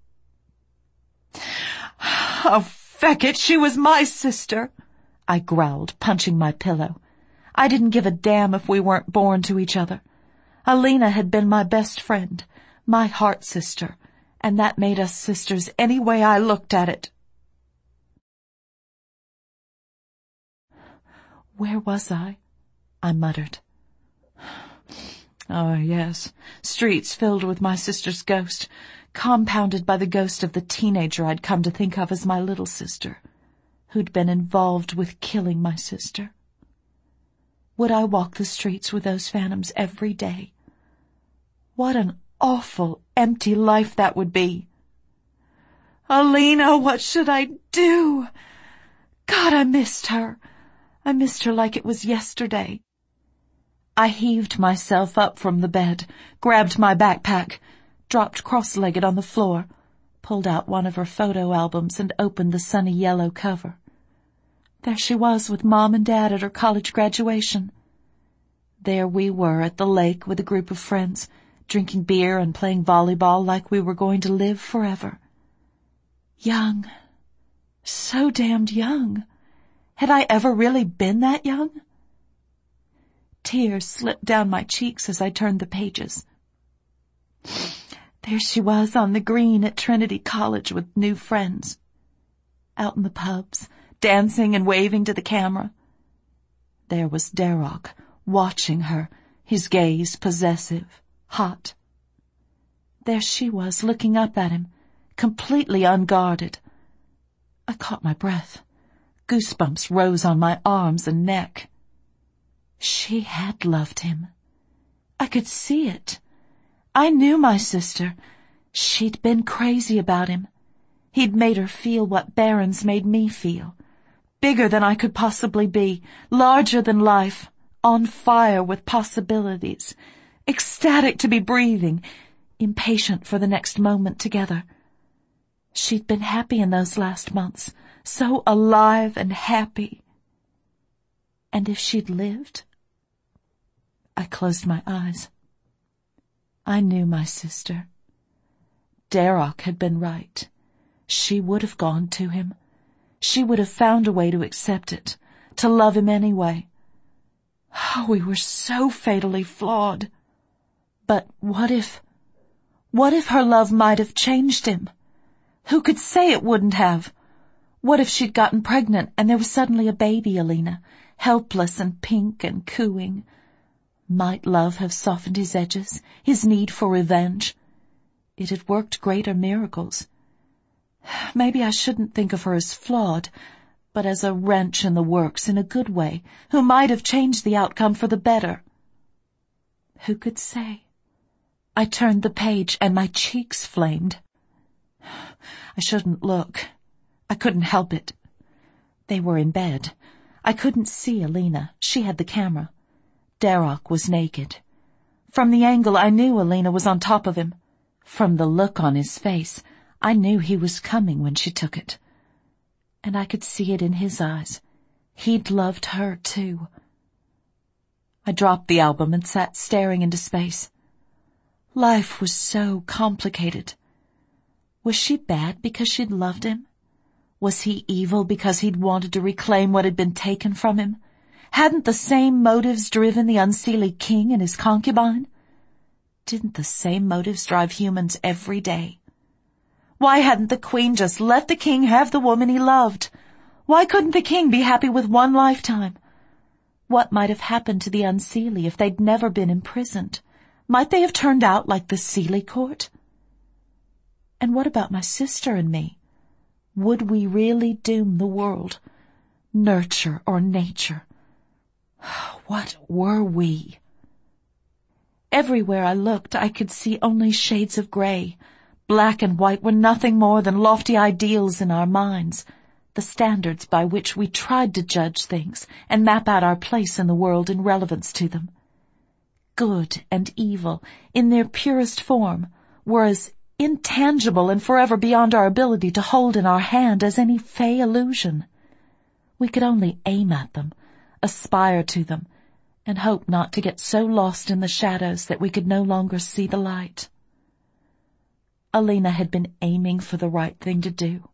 Oh, feck it, she was my sister, I growled, punching my pillow. I didn't give a damn if we weren't born to each other. Alina had been my best friend, my heart sister, and that made us sisters any way I looked at it. Where was I? I muttered. Oh, yes, streets filled with my sister's ghost, compounded by the ghost of the teenager I'd come to think of as my little sister, who'd been involved with killing my sister. Would I walk the streets with those phantoms every day? What an awful, empty life that would be. Alina, what should I do? God, I missed her. I missed her like it was yesterday. I heaved myself up from the bed, grabbed my backpack, dropped cross-legged on the floor, pulled out one of her photo albums and opened the sunny yellow cover. There she was with Mom and Dad at her college graduation. There we were at the lake with a group of friends, drinking beer and playing volleyball like we were going to live forever. Young. So damned young. Had I ever really been that young? Tears slipped down my cheeks as I turned the pages. There she was on the green at Trinity College with new friends. Out in the pubs, dancing and waving to the camera. There was Darroch, watching her, his gaze possessive, hot. There she was, looking up at him, completely unguarded. I caught my breath. Goosebumps rose on my arms and neck. She had loved him. I could see it. I knew my sister. She'd been crazy about him. He'd made her feel what Barron's made me feel. Bigger than I could possibly be, larger than life, on fire with possibilities, ecstatic to be breathing, impatient for the next moment together. She'd been happy in those last months, so alive and happy. And if she'd lived? I closed my eyes. I knew my sister. Darroch had been right. She would have gone to him. She would have found a way to accept it, to love him anyway. Oh, we were so fatally flawed. But what if her love might have changed him? Who could say it wouldn't have? What if she'd gotten pregnant and there was suddenly a baby, Alina, helpless and pink and cooing? Might love have softened his edges, his need for revenge? It had worked greater miracles. Maybe I shouldn't think of her as flawed, but as a wrench in the works in a good way, who might have changed the outcome for the better. Who could say? I turned the page and my cheeks flamed. I shouldn't look. I couldn't help it. They were in bed. I couldn't see Alina. She had the camera. Darroch was naked. From the angle, I knew Alina was on top of him. From the look on his face, I knew he was coming when she took it. And I could see it in his eyes. He'd loved her, too. I dropped the album and sat staring into space. Life was so complicated. Was she bad because she'd loved him? Was he evil because he'd wanted to reclaim what had been taken from him? Hadn't the same motives driven the unseelie king and his concubine? Didn't the same motives drive humans every day? Why hadn't the queen just let the king have the woman he loved? Why couldn't the king be happy with one lifetime? What might have happened to the unseelie if they'd never been imprisoned? Might they have turned out like the Seelie court? And what about my sister and me? Would we really doom the world? Nurture or nature? What were we? Everywhere I looked, I could see only shades of gray. Black and white were nothing more than lofty ideals in our minds, the standards by which we tried to judge things and map out our place in the world in relevance to them. Good and evil, in their purest form, were as intangible and forever beyond our ability to hold in our hand as any fey illusion. We could only aim at them, aspire to them, and hope not to get so lost in the shadows that we could no longer see the light. Alina had been aiming for the right thing to do.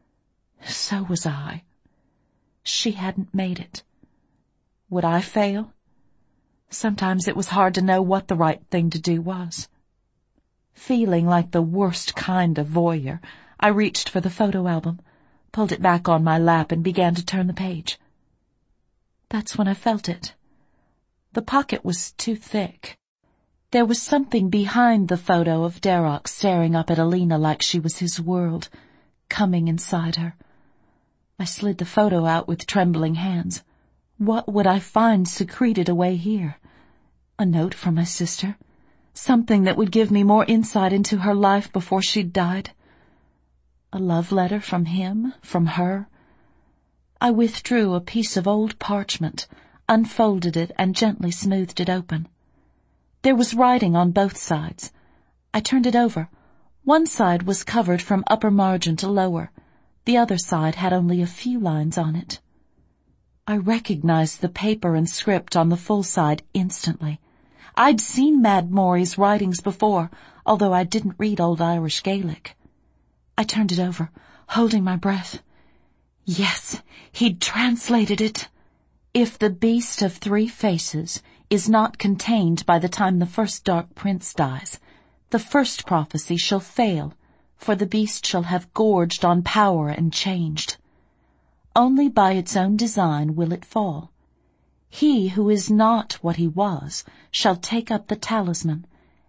So was I. She hadn't made it. Would I fail? Sometimes it was hard to know what the right thing to do was. Feeling like the worst kind of voyeur, I reached for the photo album, pulled it back on my lap, and began to turn the page. That's when I felt it. The pocket was too thick. There was something behind the photo of Darroch staring up at Alina like she was his world, coming inside her. I slid the photo out with trembling hands. What would I find secreted away here? A note from my sister? Something that would give me more insight into her life before she'd died? A love letter from him, from her? I withdrew a piece of old parchment, unfolded it, and gently smoothed it open. There was writing on both sides. I turned it over. One side was covered from upper margin to lower. The other side had only a few lines on it. I recognized the paper and script on the full side instantly. I'd seen Mad Maury's writings before, although I didn't read Old Irish Gaelic. I turned it over, holding my breath. Yes, he'd translated it. If the beast of 3 faces is not contained by the time the first Dark Prince dies, the first prophecy shall fail, for the beast shall have gorged on power and changed. Only by its own design will it fall. He who is not what he was shall take up the talisman,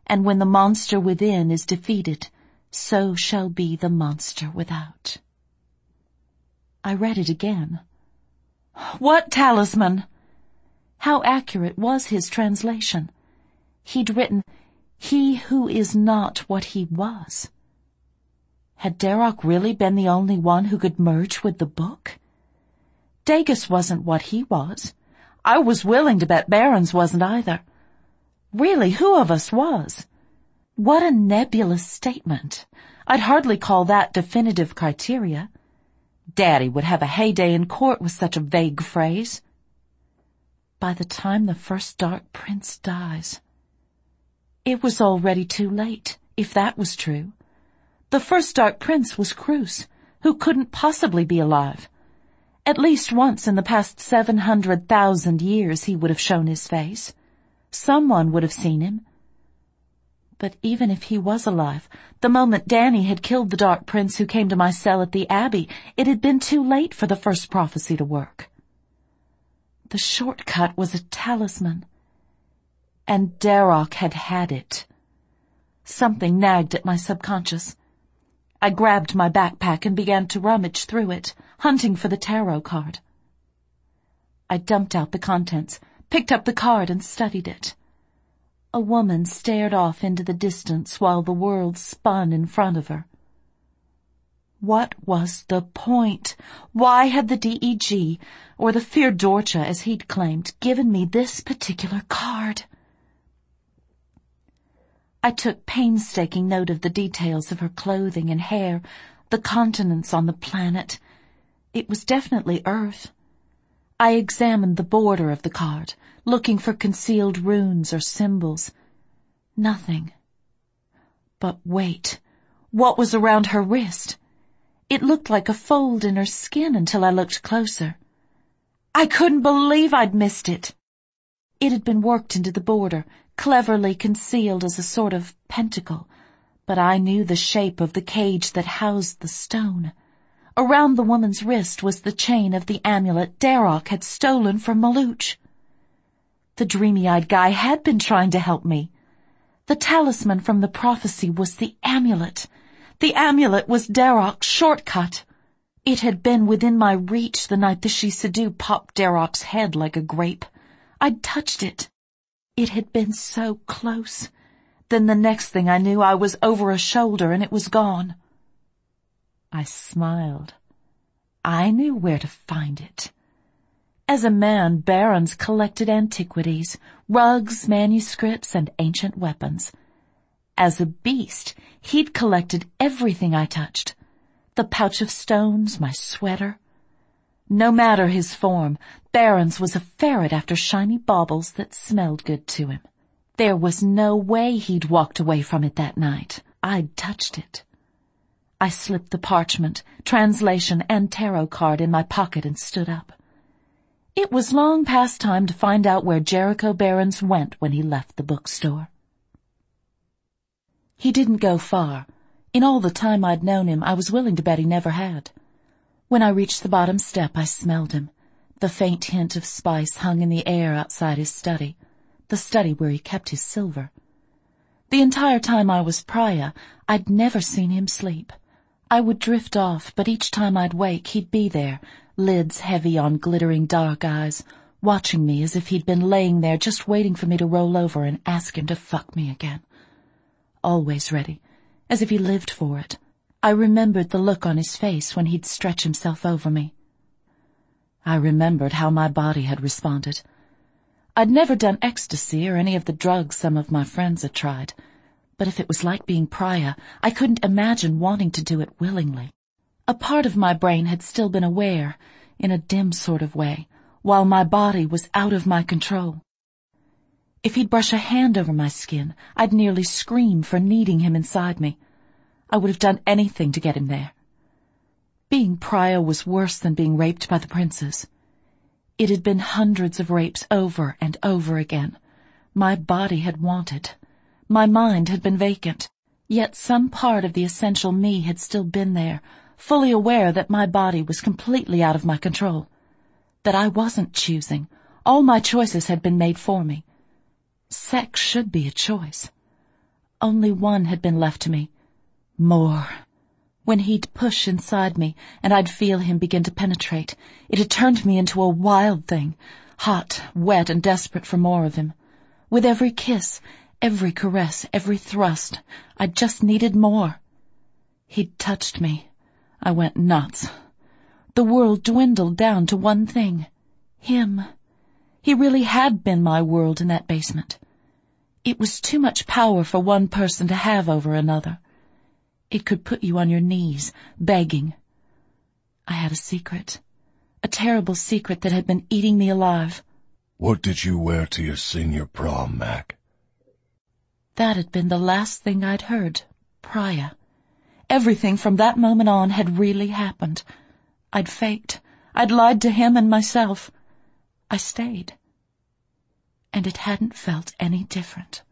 and when the monster within is defeated, so shall be the monster without. I read it again. What talisman? How accurate was his translation? He'd written, "He who is not what he was." Had Darroch really been the only one who could merge with the book? Dagus wasn't what he was. I was willing to bet Behrens wasn't either. Really, who of us was? What a nebulous statement. I'd hardly call that definitive criteria. Daddy would have a heyday in court with such a vague phrase. By the time the first Dark Prince dies, it was already too late, if that was true. The first Dark Prince was Cruz, who couldn't possibly be alive. At least once in the past 700,000 years he would have shown his face. Someone would have seen him. But even if he was alive, the moment Danny had killed the Dark Prince who came to my cell at the Abbey, it had been too late for the first prophecy to work. The shortcut was a talisman, and Darroch had had it. Something nagged at my subconscious. I grabbed my backpack and began to rummage through it, hunting for the tarot card. I dumped out the contents, picked up the card and studied it. A woman stared off into the distance while the world spun in front of her. What was the point? Why had the DEG, or the Firdorcha as he'd claimed, given me this particular card? I took painstaking note of the details of her clothing and hair, the continents on the planet. It was definitely Earth. I examined the border of the card, looking for concealed runes or symbols. Nothing. But wait, what was around her wrist? It looked like a fold in her skin until I looked closer. I couldn't believe I'd missed it. It had been worked into the border, cleverly concealed as a sort of pentacle, but I knew the shape of the cage that housed the stone. Around the woman's wrist was the chain of the amulet Darroch had stolen from Maluch. The dreamy-eyed guy had been trying to help me. The talisman from the prophecy was the amulet. The amulet was Darroch's shortcut. It had been within my reach the night the Shiseidu popped Darroch's head like a grape. I'd touched it. It had been so close. Then the next thing I knew, I was over a shoulder and it was gone. I smiled. I knew where to find it. As a man, Behrens collected antiquities, rugs, manuscripts, and ancient weapons. As a beast, he'd collected everything I touched. The pouch of stones, my sweater. No matter his form, Behrens was a ferret after shiny baubles that smelled good to him. There was no way he'd walked away from it that night. I'd touched it. I slipped the parchment, translation, and tarot card in my pocket and stood up. It was long past time to find out where Jericho Behrens went when he left the bookstore. He didn't go far. In all the time I'd known him, I was willing to bet he never had. When I reached the bottom step, I smelled him. The faint hint of spice hung in the air outside his study, the study where he kept his silver. The entire time I was pariah, I'd never seen him sleep. I would drift off, but each time I'd wake, he'd be there, lids heavy on glittering dark eyes, watching me as if he'd been laying there just waiting for me to roll over and ask him to fuck me again. Always ready, as if he lived for it. I remembered the look on his face when he'd stretch himself over me. I remembered how my body had responded. I'd never done ecstasy or any of the drugs some of my friends had tried, but if it was like being pariah, I couldn't imagine wanting to do it willingly. A part of my brain had still been aware, in a dim sort of way, while my body was out of my control. If he'd brush a hand over my skin, I'd nearly scream for needing him inside me. I would have done anything to get him there. Being pariah was worse than being raped by the princes. It had been hundreds of rapes over and over again. My body had wanted. My mind had been vacant. Yet some part of the essential me had still been there, fully aware that my body was completely out of my control. That I wasn't choosing. All my choices had been made for me. Sex should be a choice. Only one had been left to me. More. When he'd push inside me and I'd feel him begin to penetrate, it had turned me into a wild thing, hot, wet, and desperate for more of him. With every kiss, every caress, every thrust, I just needed more. He'd touched me. I went nuts. The world dwindled down to one thing. Him. He really had been my world in that basement. It was too much power for one person to have over another. It could put you on your knees, begging. I had a secret. A terrible secret that had been eating me alive. What did you wear to your senior prom, Mac? That had been the last thing I'd heard, prior. Everything from that moment on had really happened. I'd faked. I'd lied to him and myself. I stayed. And it hadn't felt any different.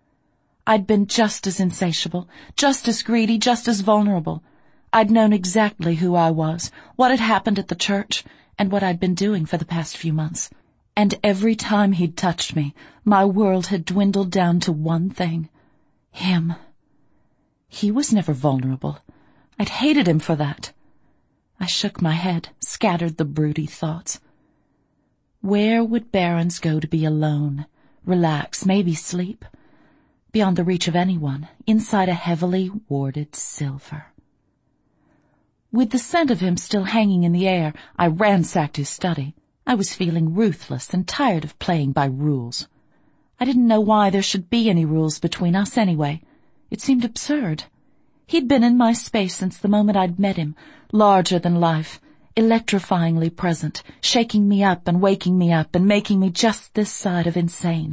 I'd been just as insatiable, just as greedy, just as vulnerable. I'd known exactly who I was, what had happened at the church, and what I'd been doing for the past few months. And every time he'd touched me, my world had dwindled down to one thing. Him. He was never vulnerable. I'd hated him for that. I shook my head, scattered the broody thoughts. Where would Barrons go to be alone, relax, maybe sleep? Beyond the reach of anyone, inside a heavily warded silver. With the scent of him still hanging in the air, I ransacked his study. I was feeling ruthless and tired of playing by rules. I didn't know why there should be any rules between us anyway. It seemed absurd. He'd been in my space since the moment I'd met him, larger than life, electrifyingly present, shaking me up and waking me up and making me just this side of insane.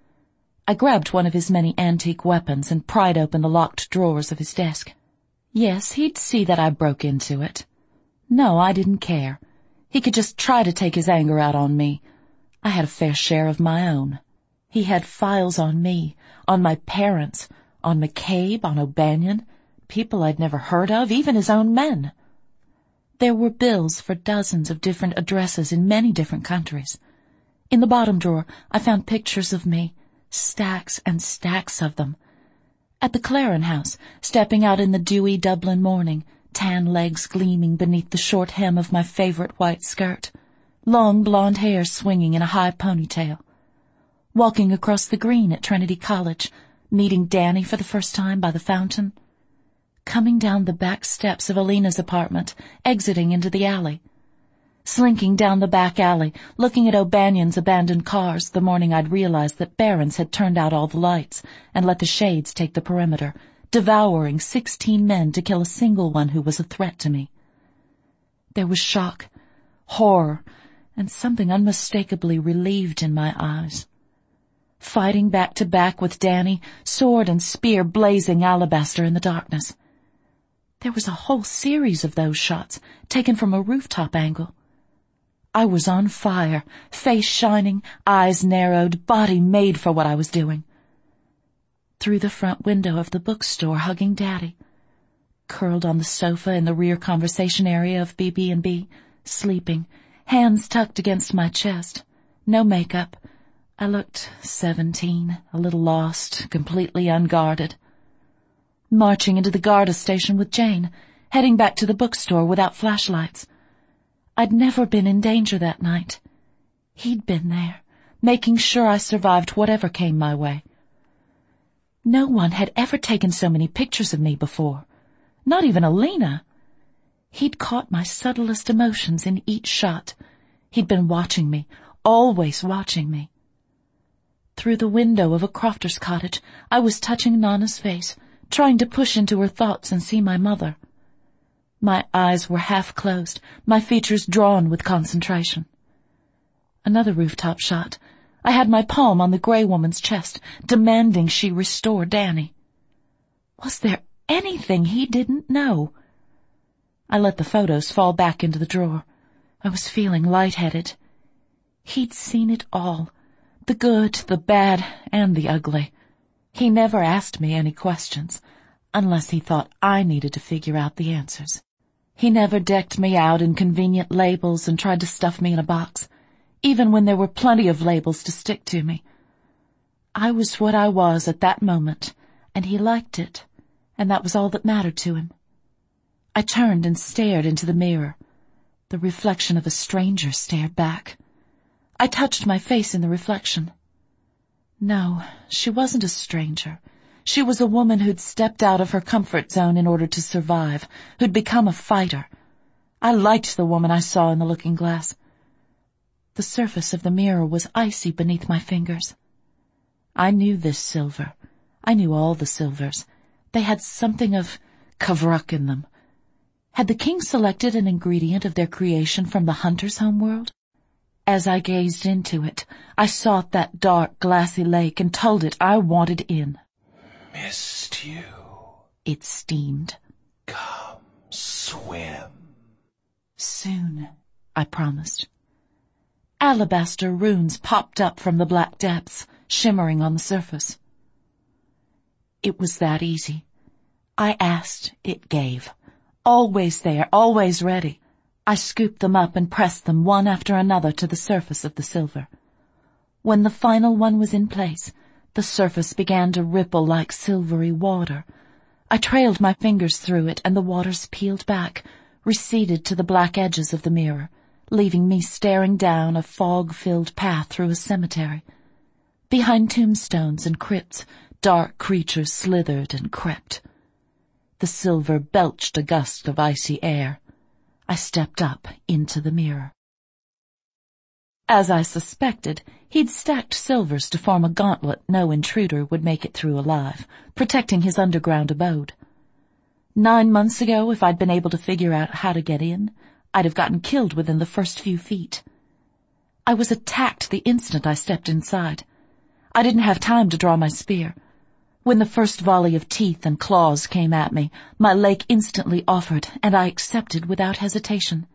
I grabbed one of his many antique weapons and pried open the locked drawers of his desk. Yes, he'd see that I broke into it. No, I didn't care. He could just try to take his anger out on me. I had a fair share of my own. He had files on me, on my parents, on McCabe, on O'Banion, people I'd never heard of, even his own men. There were bills for dozens of different addresses in many different countries. In the bottom drawer, I found pictures of me, stacks and stacks of them. At the Claren house, stepping out in the dewy Dublin morning, tan legs gleaming beneath the short hem of my favorite white skirt, long blonde hair swinging in a high ponytail. Walking across the green at Trinity College, meeting Danny for the first time by the fountain. Coming down the back steps of Alina's apartment, exiting into the alley. Slinking down the back alley, looking at O'Banion's abandoned cars the morning I'd realized that Barrons had turned out all the lights and let the shades take the perimeter, devouring 16 men to kill a single one who was a threat to me. There was shock, horror, and something unmistakably relieved in my eyes. Fighting back to back with Danny, sword and spear blazing alabaster in the darkness. There was a whole series of those shots, taken from a rooftop angle. I was on fire, face shining, eyes narrowed, body made for what I was doing. Through the front window of the bookstore, hugging Daddy. Curled on the sofa in the rear conversation area of BB&B, sleeping, hands tucked against my chest. No makeup. I looked 17, a little lost, completely unguarded. Marching into the Garda station with Jane, heading back to the bookstore without flashlights. I'd never been in danger that night. He'd been there, making sure I survived whatever came my way. No one had ever taken so many pictures of me before. Not even Alina. He'd caught my subtlest emotions in each shot. He'd been watching me, always watching me. Through the window of a crofter's cottage, I was touching Nana's face, trying to push into her thoughts and see my mother. My eyes were half closed, my features drawn with concentration. Another rooftop shot. I had my palm on the gray woman's chest, demanding she restore Danny. Was there anything he didn't know? I let the photos fall back into the drawer. I was feeling lightheaded. He'd seen it all, the good, the bad, and the ugly. He never asked me any questions, unless he thought I needed to figure out the answers. He never decked me out in convenient labels and tried to stuff me in a box, even when there were plenty of labels to stick to me. I was what I was at that moment, and he liked it, and that was all that mattered to him. I turned and stared into the mirror. The reflection of a stranger stared back. I touched my face in the reflection. No, she wasn't a stranger. She was a woman who'd stepped out of her comfort zone in order to survive, who'd become a fighter. I liked the woman I saw in the looking glass. The surface of the mirror was icy beneath my fingers. I knew this silver. I knew all the silvers. They had something of Kavrak in them. Had the king selected an ingredient of their creation from the hunter's homeworld? As I gazed into it, I sought that dark, glassy lake and told it I wanted in. Missed you. It steamed. Come, swim. Soon, I promised. Alabaster runes popped up from the black depths, shimmering on the surface. It was that easy. I asked, it gave. Always there, always ready. I scooped them up and pressed them one after another to the surface of the silver. When the final one was in place, the surface began to ripple like silvery water. I trailed my fingers through it, and the waters peeled back, receded to the black edges of the mirror, leaving me staring down a fog-filled path through a cemetery. Behind tombstones and crypts, dark creatures slithered and crept. The silver belched a gust of icy air. I stepped up into the mirror. As I suspected, he'd stacked silvers to form a gauntlet no intruder would make it through alive, protecting his underground abode. 9 months ago, if I'd been able to figure out how to get in, I'd have gotten killed within the first few feet. I was attacked the instant I stepped inside. I didn't have time to draw my spear. When the first volley of teeth and claws came at me, my lake instantly offered, and I accepted without hesitation.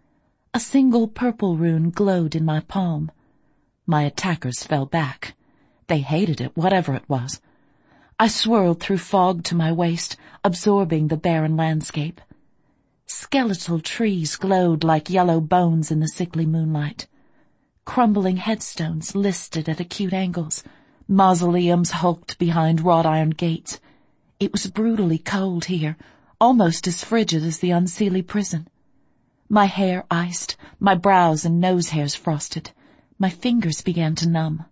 A single purple rune glowed in my palm. My attackers fell back. They hated it, whatever it was. I swirled through fog to my waist, absorbing the barren landscape. Skeletal trees glowed like yellow bones in the sickly moonlight. Crumbling headstones listed at acute angles. Mausoleums hulked behind wrought-iron gates. It was brutally cold here, almost as frigid as the Unseelie prison. My hair iced, my brows and nose hairs frosted. My fingers began to numb.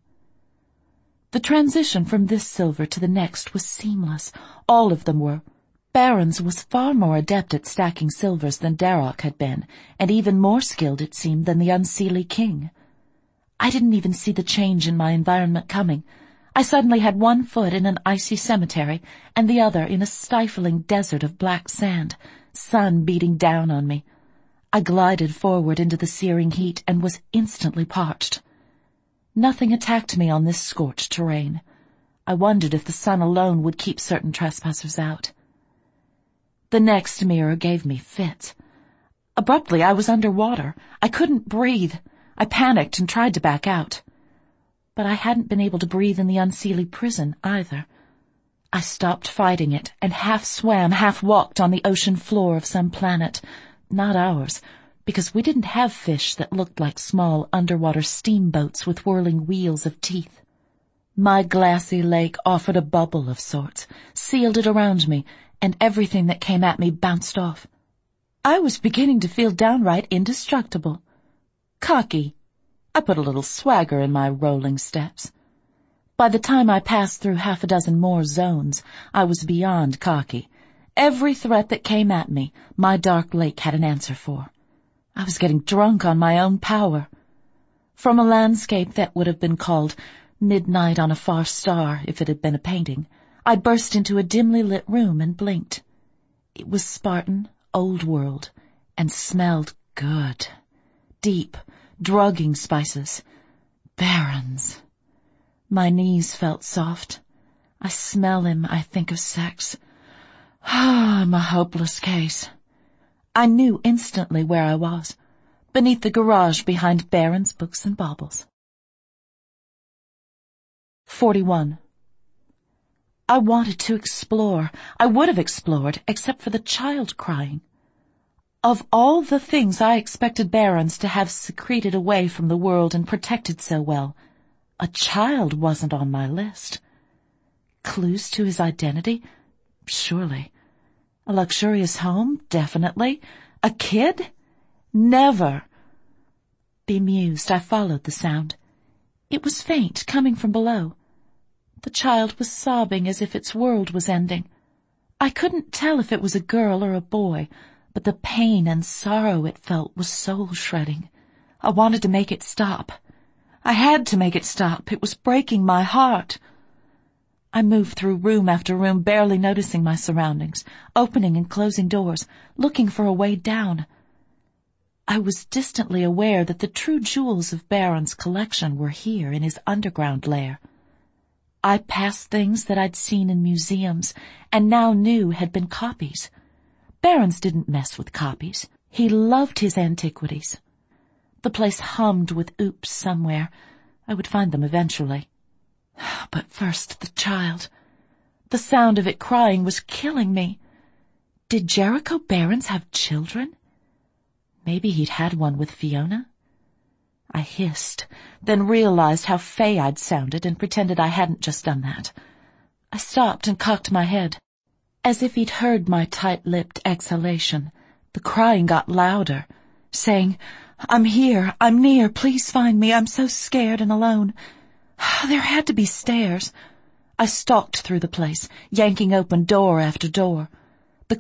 The transition from this silver to the next was seamless. All of them were. Barons was far more adept at stacking silvers than Darroch had been, and even more skilled, it seemed, than the Unseelie king. I didn't even see the change in my environment coming. I suddenly had one foot in an icy cemetery and the other in a stifling desert of black sand, sun beating down on me. I glided forward into the searing heat and was instantly parched. Nothing attacked me on this scorched terrain. I wondered if the sun alone would keep certain trespassers out. The next mirror gave me fits. Abruptly, I was underwater. I couldn't breathe. I panicked and tried to back out. But I hadn't been able to breathe in the Unseelie prison either. I stopped fighting it and half swam, half walked on the ocean floor of some planet, not ours, because we didn't have fish that looked like small underwater steamboats with whirling wheels of teeth. My glassy lake offered a bubble of sorts, sealed it around me, and everything that came at me bounced off. I was beginning to feel downright indestructible. Cocky. I put a little swagger in my rolling steps. By the time I passed through 6 more zones, I was beyond cocky. Every threat that came at me, my dark lake had an answer for. I was getting drunk on my own power. From a landscape that would have been called Midnight on a Far Star if it had been a painting, I burst into a dimly lit room and blinked. It was Spartan, old world, and smelled good. Deep, drugging spices. Barons. My knees felt soft. I smell him, I think of sex. I'm a hopeless case. I knew instantly where I was, beneath the garage behind Baron's books and baubles. 41. I wanted to explore. I would have explored, except for the child crying. Of all the things I expected barons to have secreted away from the world and protected so well, a child wasn't on my list. Clues to his identity? Surely. A luxurious home? Definitely. A kid? Never. Bemused, I followed the sound. It was faint, coming from below. The child was sobbing as if its world was ending. I couldn't tell if it was a girl or a boy, but the pain and sorrow it felt was soul-shredding. I wanted to make it stop. I had to make it stop. It was breaking my heart. I moved through room after room, barely noticing my surroundings, opening and closing doors, looking for a way down. I was distantly aware that the true jewels of Baron's collection were here in his underground lair. I passed things that I'd seen in museums and now knew had been copies. Baron's didn't mess with copies. He loved his antiquities. The place hummed with oops somewhere. I would find them eventually. But first, the child. The sound of it crying was killing me. Did Jericho Barons have children? Maybe he'd had one with Fiona? I hissed, then realized how fey I'd sounded and pretended I hadn't just done that. I stopped and cocked my head. As if he'd heard my tight-lipped exhalation, the crying got louder, saying, "I'm here, I'm near, please find me, I'm so scared and alone." There had to be stairs. I stalked through the place, yanking open door after door.